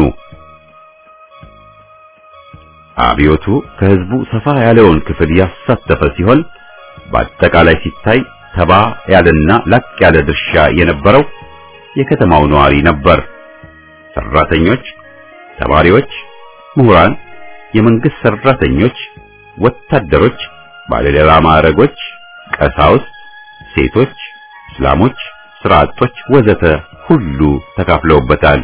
አብዮቱ ከህዝቡ ሰፋ ያለውን ክፍል ያሳተፈ ሲሆን በአጠቃላይ ሲታይ ተባ ያለና ላቅ ያለ ድርሻ የነበረው የከተማው ነዋሪ ነበር። ሰራተኞች፣ ተማሪዎች፣ ምሁራን፣ የመንግስት ሰራተኞች፣ ወታደሮች፣ ባለሌላ ማዕረጎች፣ ቀሳውስት፣ ሴቶች፣ እስላሞች፣ ስራ አጦች ወዘተ ሁሉ ተካፍለውበታል።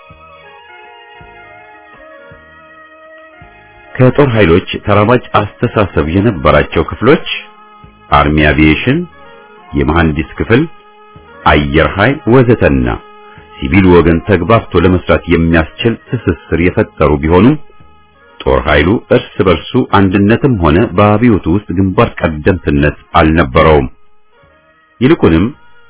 ከጦር ኃይሎች ተራማጅ አስተሳሰብ የነበራቸው ክፍሎች አርሚ አቪዬሽን፣ የመሐንዲስ ክፍል፣ አየር ኃይል ወዘተና ሲቪል ወገን ተግባብቶ ለመስራት የሚያስችል ትስስር የፈጠሩ ቢሆኑም ጦር ኃይሉ እርስ በርሱ አንድነትም ሆነ በአብዮቱ ውስጥ ግንባር ቀደምትነት አልነበረውም። ይልቁንም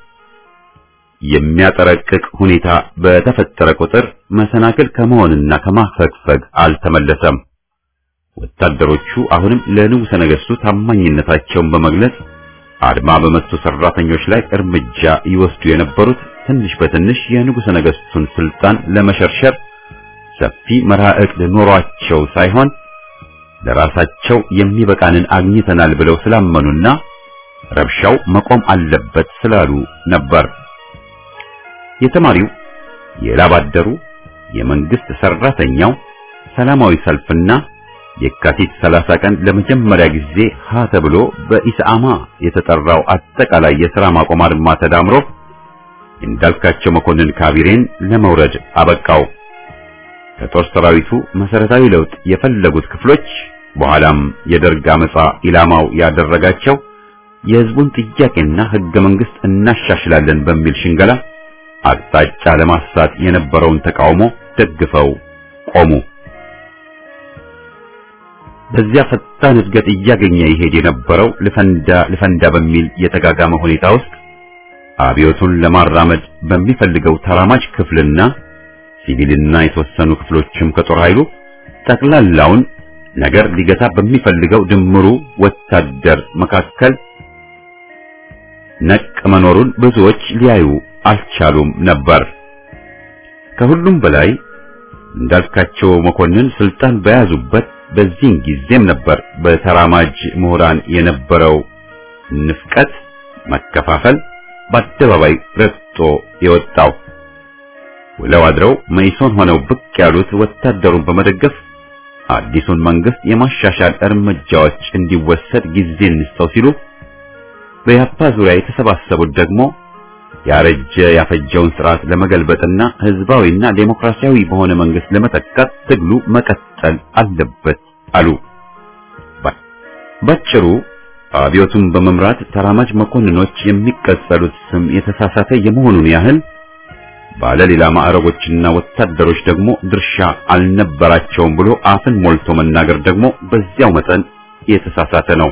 የሚያጠረቅቅ ሁኔታ በተፈጠረ ቁጥር መሰናክል ከመሆንና ከማፈግፈግ አልተመለሰም። ወታደሮቹ አሁንም ለንጉሠ ነገሥቱ ታማኝነታቸውን በመግለጽ አድማ በመቱ ሰራተኞች ላይ እርምጃ ይወስዱ የነበሩት ትንሽ በትንሽ የንጉሠ ነገሥቱን ስልጣን ለመሸርሸር ሰፊ መርሃ ዕቅድ ኖሯቸው ሳይሆን ለራሳቸው የሚበቃንን አግኝተናል ብለው ስላመኑና ረብሻው መቆም አለበት ስላሉ ነበር። የተማሪው፣ የላብ አደሩ፣ የመንግስት ሰራተኛው ሰላማዊ ሰልፍና የካቲት 30 ቀን ለመጀመሪያ ጊዜ ሀ ተብሎ በኢሰአማ የተጠራው አጠቃላይ የሥራ ማቆም አድማ ተዳምሮ እንዳልካቸው መኮንን ካቢሬን ለመውረድ አበቃው። ከጦር ሰራዊቱ መሰረታዊ ለውጥ የፈለጉት ክፍሎች በኋላም የደርግ አመጻ ኢላማው ያደረጋቸው የህዝቡን ጥያቄና ህገ መንግስት እናሻሽላለን በሚል ሽንገላ አቅጣጫ ለማሳት የነበረውን ተቃውሞ ደግፈው ቆሙ። በዚያ ፈጣን እድገት እያገኘ ይሄድ የነበረው ልፈንዳ በሚል የተጋጋመ ሁኔታ ውስጥ አብዮቱን ለማራመድ በሚፈልገው ተራማጅ ክፍልና ሲቪልና የተወሰኑ ክፍሎችም ከጦር ኃይሉ ጠቅላላውን ነገር ሊገታ በሚፈልገው ድምሩ ወታደር መካከል ነቅ መኖሩን ብዙዎች ሊያዩ አልቻሉም ነበር። ከሁሉም በላይ እንዳልካቸው መኮንን ስልጣን በያዙበት በዚህን ጊዜም ነበር በተራማጅ ምሁራን የነበረው ንፍቀት፣ መከፋፈል በአደባባይ ረግጦ የወጣው። ውለው አድረው መኢሶን ሆነው ብቅ ያሉት ወታደሩን በመደገፍ አዲሱን መንግስት የማሻሻል እርምጃዎች እንዲወሰድ ጊዜ እንስጠው ሲሉ በኢህአፓ ዙሪያ የተሰባሰቡት ደግሞ ያረጀ ያፈጀውን ስርዓት ለመገልበጥና ህዝባዊና ዴሞክራሲያዊ በሆነ መንግስት ለመተካት ትግሉ መቀጠል አለበት አሉ። ባጭሩ አብዮቱን በመምራት ተራማጅ መኮንኖች የሚቀጸሉት ስም የተሳሳተ የመሆኑን ያህል ባለሌላ ማዕረጎችና ወታደሮች ደግሞ ድርሻ አልነበራቸውም ብሎ አፍን ሞልቶ መናገር ደግሞ በዚያው መጠን የተሳሳተ ነው።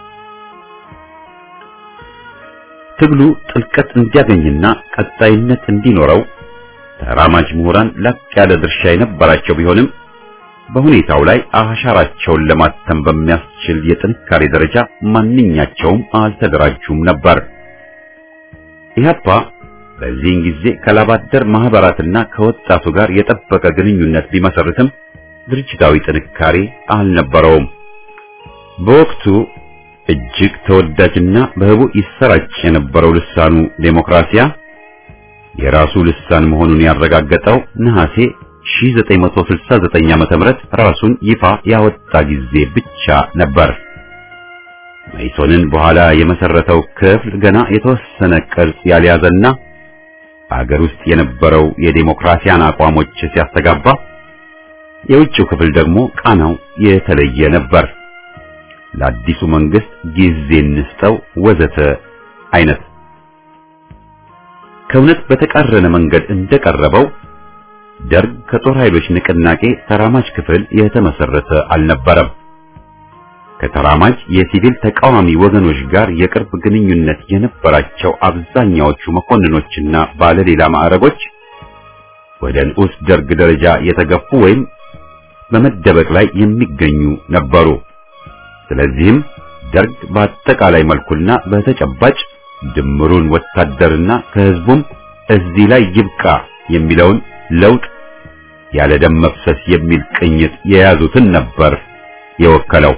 ትግሉ ጥልቀት እንዲያገኝና ቀጣይነት እንዲኖረው ተራማጅ ምሁራን ላቅ ያለ ድርሻ የነበራቸው ቢሆንም በሁኔታው ላይ አሻራቸውን ለማተም በሚያስችል የጥንካሬ ደረጃ ማንኛቸውም አልተደራጁም ነበር። ኢህአፓ በዚህን ጊዜ ከላባደር ማህበራትና ከወጣቱ ጋር የጠበቀ ግንኙነት ቢመሰርትም ድርጅታዊ ጥንካሬ አልነበረውም። በወቅቱ እጅግ ተወዳጅና በህቡ ይሰራጭ የነበረው ልሳኑ ዴሞክራሲያ የራሱ ልሳን መሆኑን ያረጋገጠው ነሐሴ 1969 ዓ.ም ራሱን ይፋ ያወጣ ጊዜ ብቻ ነበር። መኢሶንን በኋላ የመሰረተው ክፍል ገና የተወሰነ ቅርጽ ያልያዘና አገር ውስጥ የነበረው የዴሞክራሲያን አቋሞች ሲያስተጋባ፣ የውጭው ክፍል ደግሞ ቃናው የተለየ ነበር። ለአዲሱ መንግስት ጊዜ እንስጠው ወዘተ አይነት ከእውነት በተቃረነ መንገድ እንደቀረበው ደርግ ከጦር ኃይሎች ንቅናቄ ተራማጅ ክፍል የተመሰረተ አልነበረም። ከተራማጅ የሲቪል ተቃዋሚ ወገኖች ጋር የቅርብ ግንኙነት የነበራቸው አብዛኛዎቹ መኮንኖችና ባለሌላ ማዕረጎች ወደ ንዑስ ደርግ ደረጃ የተገፉ ወይም በመደበቅ ላይ የሚገኙ ነበሩ። ስለዚህም ደርግ በአጠቃላይ መልኩና በተጨባጭ ድምሩን ወታደርና ከህዝቡም እዚህ ላይ ይብቃ የሚለውን ለውጥ ያለ ደም መፍሰስ የሚል ቅኝት የያዙትን ነበር የወከለው።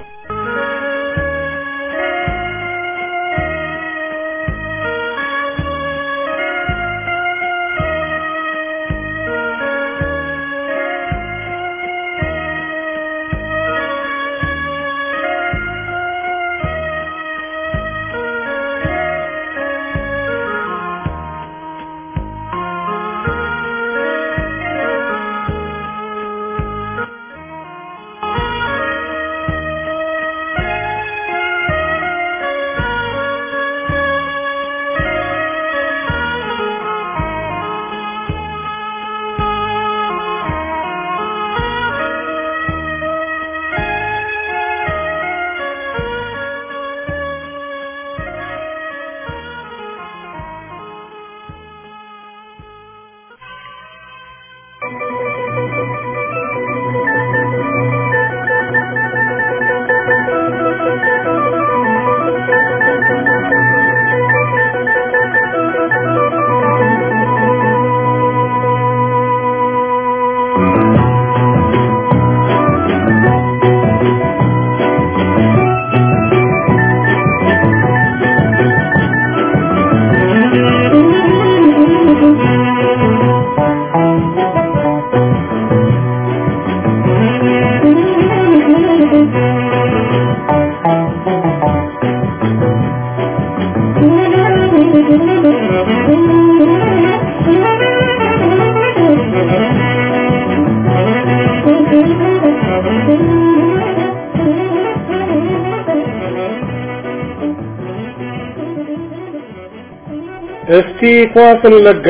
እስቲ ኳስን ለጋ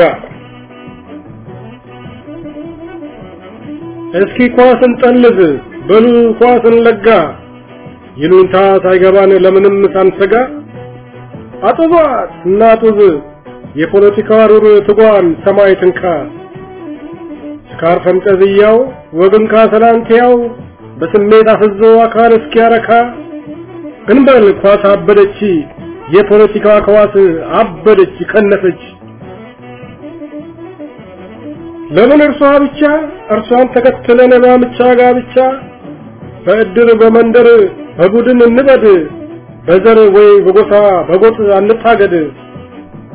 እስኪ ኳስን ጠልዝ በሉ ኳስን ለጋ ይሉንታ ሳይገባን ለምንም ሳንሰጋ አጥባት እናጡዝ የፖለቲካ ሩር ትጓን ሰማይ ትንካ ስካር ፈንጠዝያው ወግን ካሰላንቲያው በስሜት አፍዞ አካል እስኪያረካ እንበል ኳስ አበደች የፖለቲካ ኳስ አበደች ከነፈች ለምን እርሷን ተከትለን ባምቻ ጋብቻ በእድር በመንደር በቡድን እንበድ በዘር ወይ በጎሳ በጎጥ አንታገድ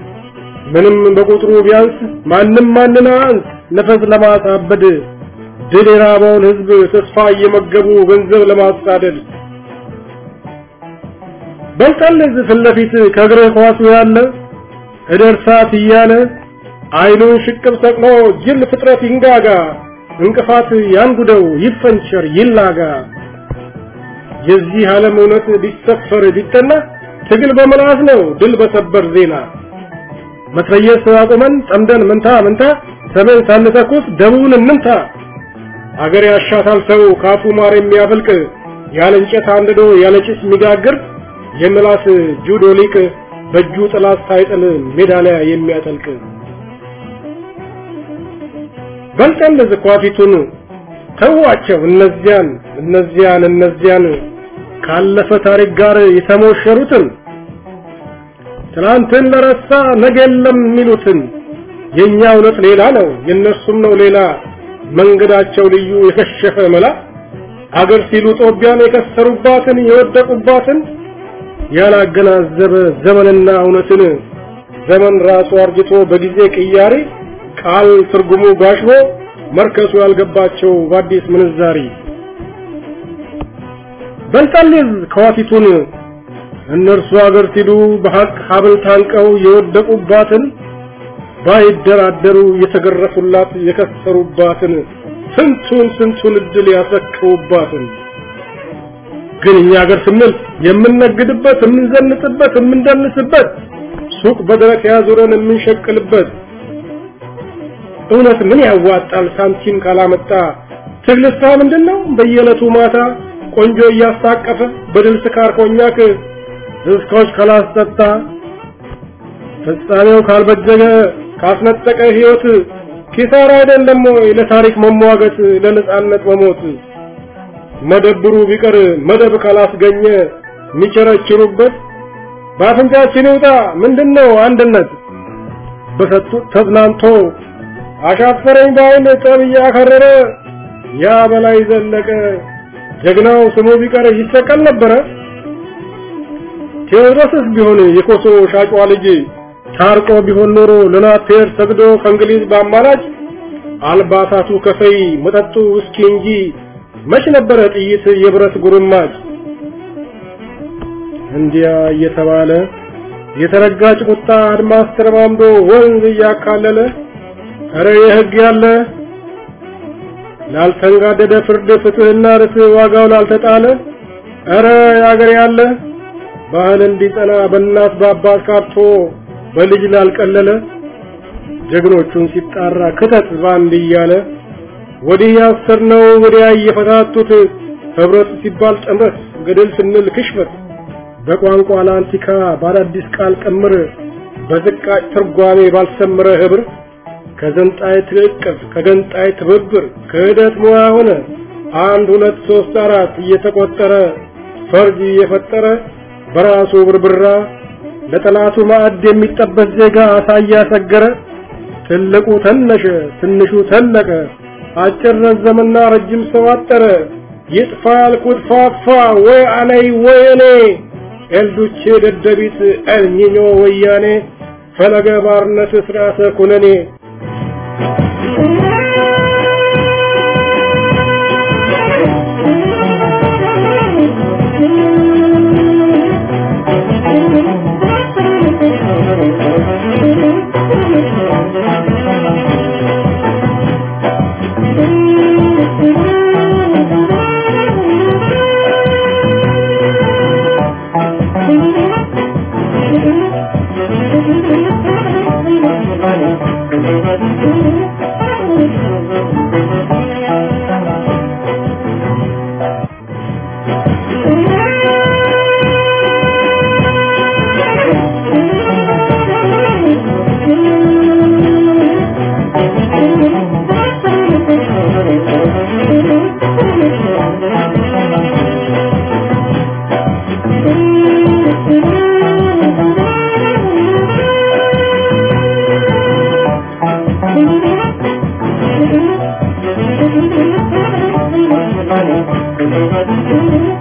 ምንም በቁጥሩ ቢያንስ ማንም ማንናንስ ነፈስ ለማሳበድ ድል የራበውን ህዝብ ተስፋ እየመገቡ ገንዘብ ለማሳደድ በልጠልዝ ፍለፊት ከግሬ ኳሱ ያለ እደርሳት እያለ አይኑን ሽቅብ ሰቅሎ ጅል ፍጥረት ይንጋጋ እንቅፋት ያንጉደው ይፈንቸር ይላጋ የዚህ ዓለም እውነት ቢሰፈር ቢጠና ትግል በመላስ ነው ድል በሰበር ዜና መትረየስ አቁመን ጠምደን መንታ ሰሜን ሳንተኩስ ደቡብን እንምታ አገር ያሻታል ሰው ካፉ ማር የሚያፈልቅ ያለ እንጨት አንድዶ ያለ ጭስ የሚጋግር የምላስ ጁዶ ሊቅ በእጁ ጥላት ሳይጥል ሜዳሊያ የሚያጠልቅ በልጠን ለዝቋፊቱን ተዋቸው እነዚያን ካለፈ ታሪክ ጋር የተሞሸሩትን ትናንትን ለረሳ ነገ የለም የሚሉትን የኛ እውነት ሌላ ነው የነሱም ነው ሌላ መንገዳቸው ልዩ የከሸፈ መላ አገር ሲሉ ጦቢያን የከሰሩባትን የወደቁባትን ያላገናዘበ ዘመንና እውነትን ዘመን ራሱ አርጅቶ በጊዜ ቅያሪ ቃል ትርጉሙ ጋሽቦ መርከሱ ያልገባቸው በአዲስ ምንዛሪ በልጠልዝ ከዋቲቱን እነርሱ አገር ሲሉ በሐቅ ሀብል ታንቀው የወደቁባትን ባይደራደሩ የተገረፉላት የከሰሩባትን ስንቱን እድል ያሰከውባትን ግን እኛ አገር ስንል የምንነግድበት የምንዘንጥበት የምንደንስበት ሱቅ በደረቅ ያዙረን የምንሸቅልበት እውነት ምን ያዋጣል ሳንቲም ካላመጣ ትግልሳ ምንድነው በየለቱ ማታ ቆንጆ እያስታቀፈ በድል ስካር ኮኛክ እስኮች ካላስጠጣ ፍጻሜው ካልበጀገ ካስነጠቀ ህይወት ኪሳራ አይደለም ወይ ለታሪክ መሟገት ለነጻነት መሞት መደብሩ ቢቀር መደብ ካላስገኘ ሚቸረችሩበት ባፍንጫችን ይውጣ ምንድነው አንድነት በሰጡት ተዝናንቶ አሻፈረኝ ባይል ጠብያ ከረረ ያ በላይ ዘለቀ ጀግናው ስሙ ቢቀር ይሰቀል ነበር ቴዎድሮስስ ቢሆን የኮሶ ሻጯ ልጅ ታርቆ ቢሆን ኖሮ ለናቴር ሰግዶ ከእንግሊዝ ባማላጭ አልባሳቱ ከፈይ መጠጡ ውስኪ እንጂ መች ነበረ ጥይት የብረት ጉርማጭ እንዲያ እየተባለ የተረጋጭ ቁጣ አድማስ ተረማምዶ ወንዝ እያካለለ አረ የህግ ያለ ላልተንጋደደ ፍርድ ፍትህና ርትዕ ዋጋው ላልተጣለ አረ ያገር ያለ ባህል እንዲጠና በእናት በአባት ካርቶ በልጅ ላልቀለለ ጀግኖቹን ሲጣራ ከተት ባንድ እያለ ወዲህ ያሰርነው ወዲያ እየፈታቱት ህብረት ሲባል ጥምረት ገደል ስንል ክሽፈት በቋንቋ ላንቲካ ባዳዲስ ቃል ቀምር በዝቃጭ ትርጓሜ ባልሰመረ ህብር ከዘንጣይ ትልቅፍ ከገንጣይ ትብብር ከህደት ሙያ ሆነ 1 2 3 4 እየተቆጠረ ፈርጅ እየፈጠረ በራሱ ብርብራ ለጠላቱ ማዕድ የሚጠበስ ዜጋ አሳያ ሰገረ ትልቁ ተነሸ ትንሹ ተለቀ አጭር ረዘመና ረጅም ሰው አጠረ ይጥፋል ኩድፋፋ ወይ አለይ ወይኔ ኤልዱቼ ደደቢት ኤልኒኞ ወያኔ ፈለገ ባርነት ስራተ ኩነኔ Thank you.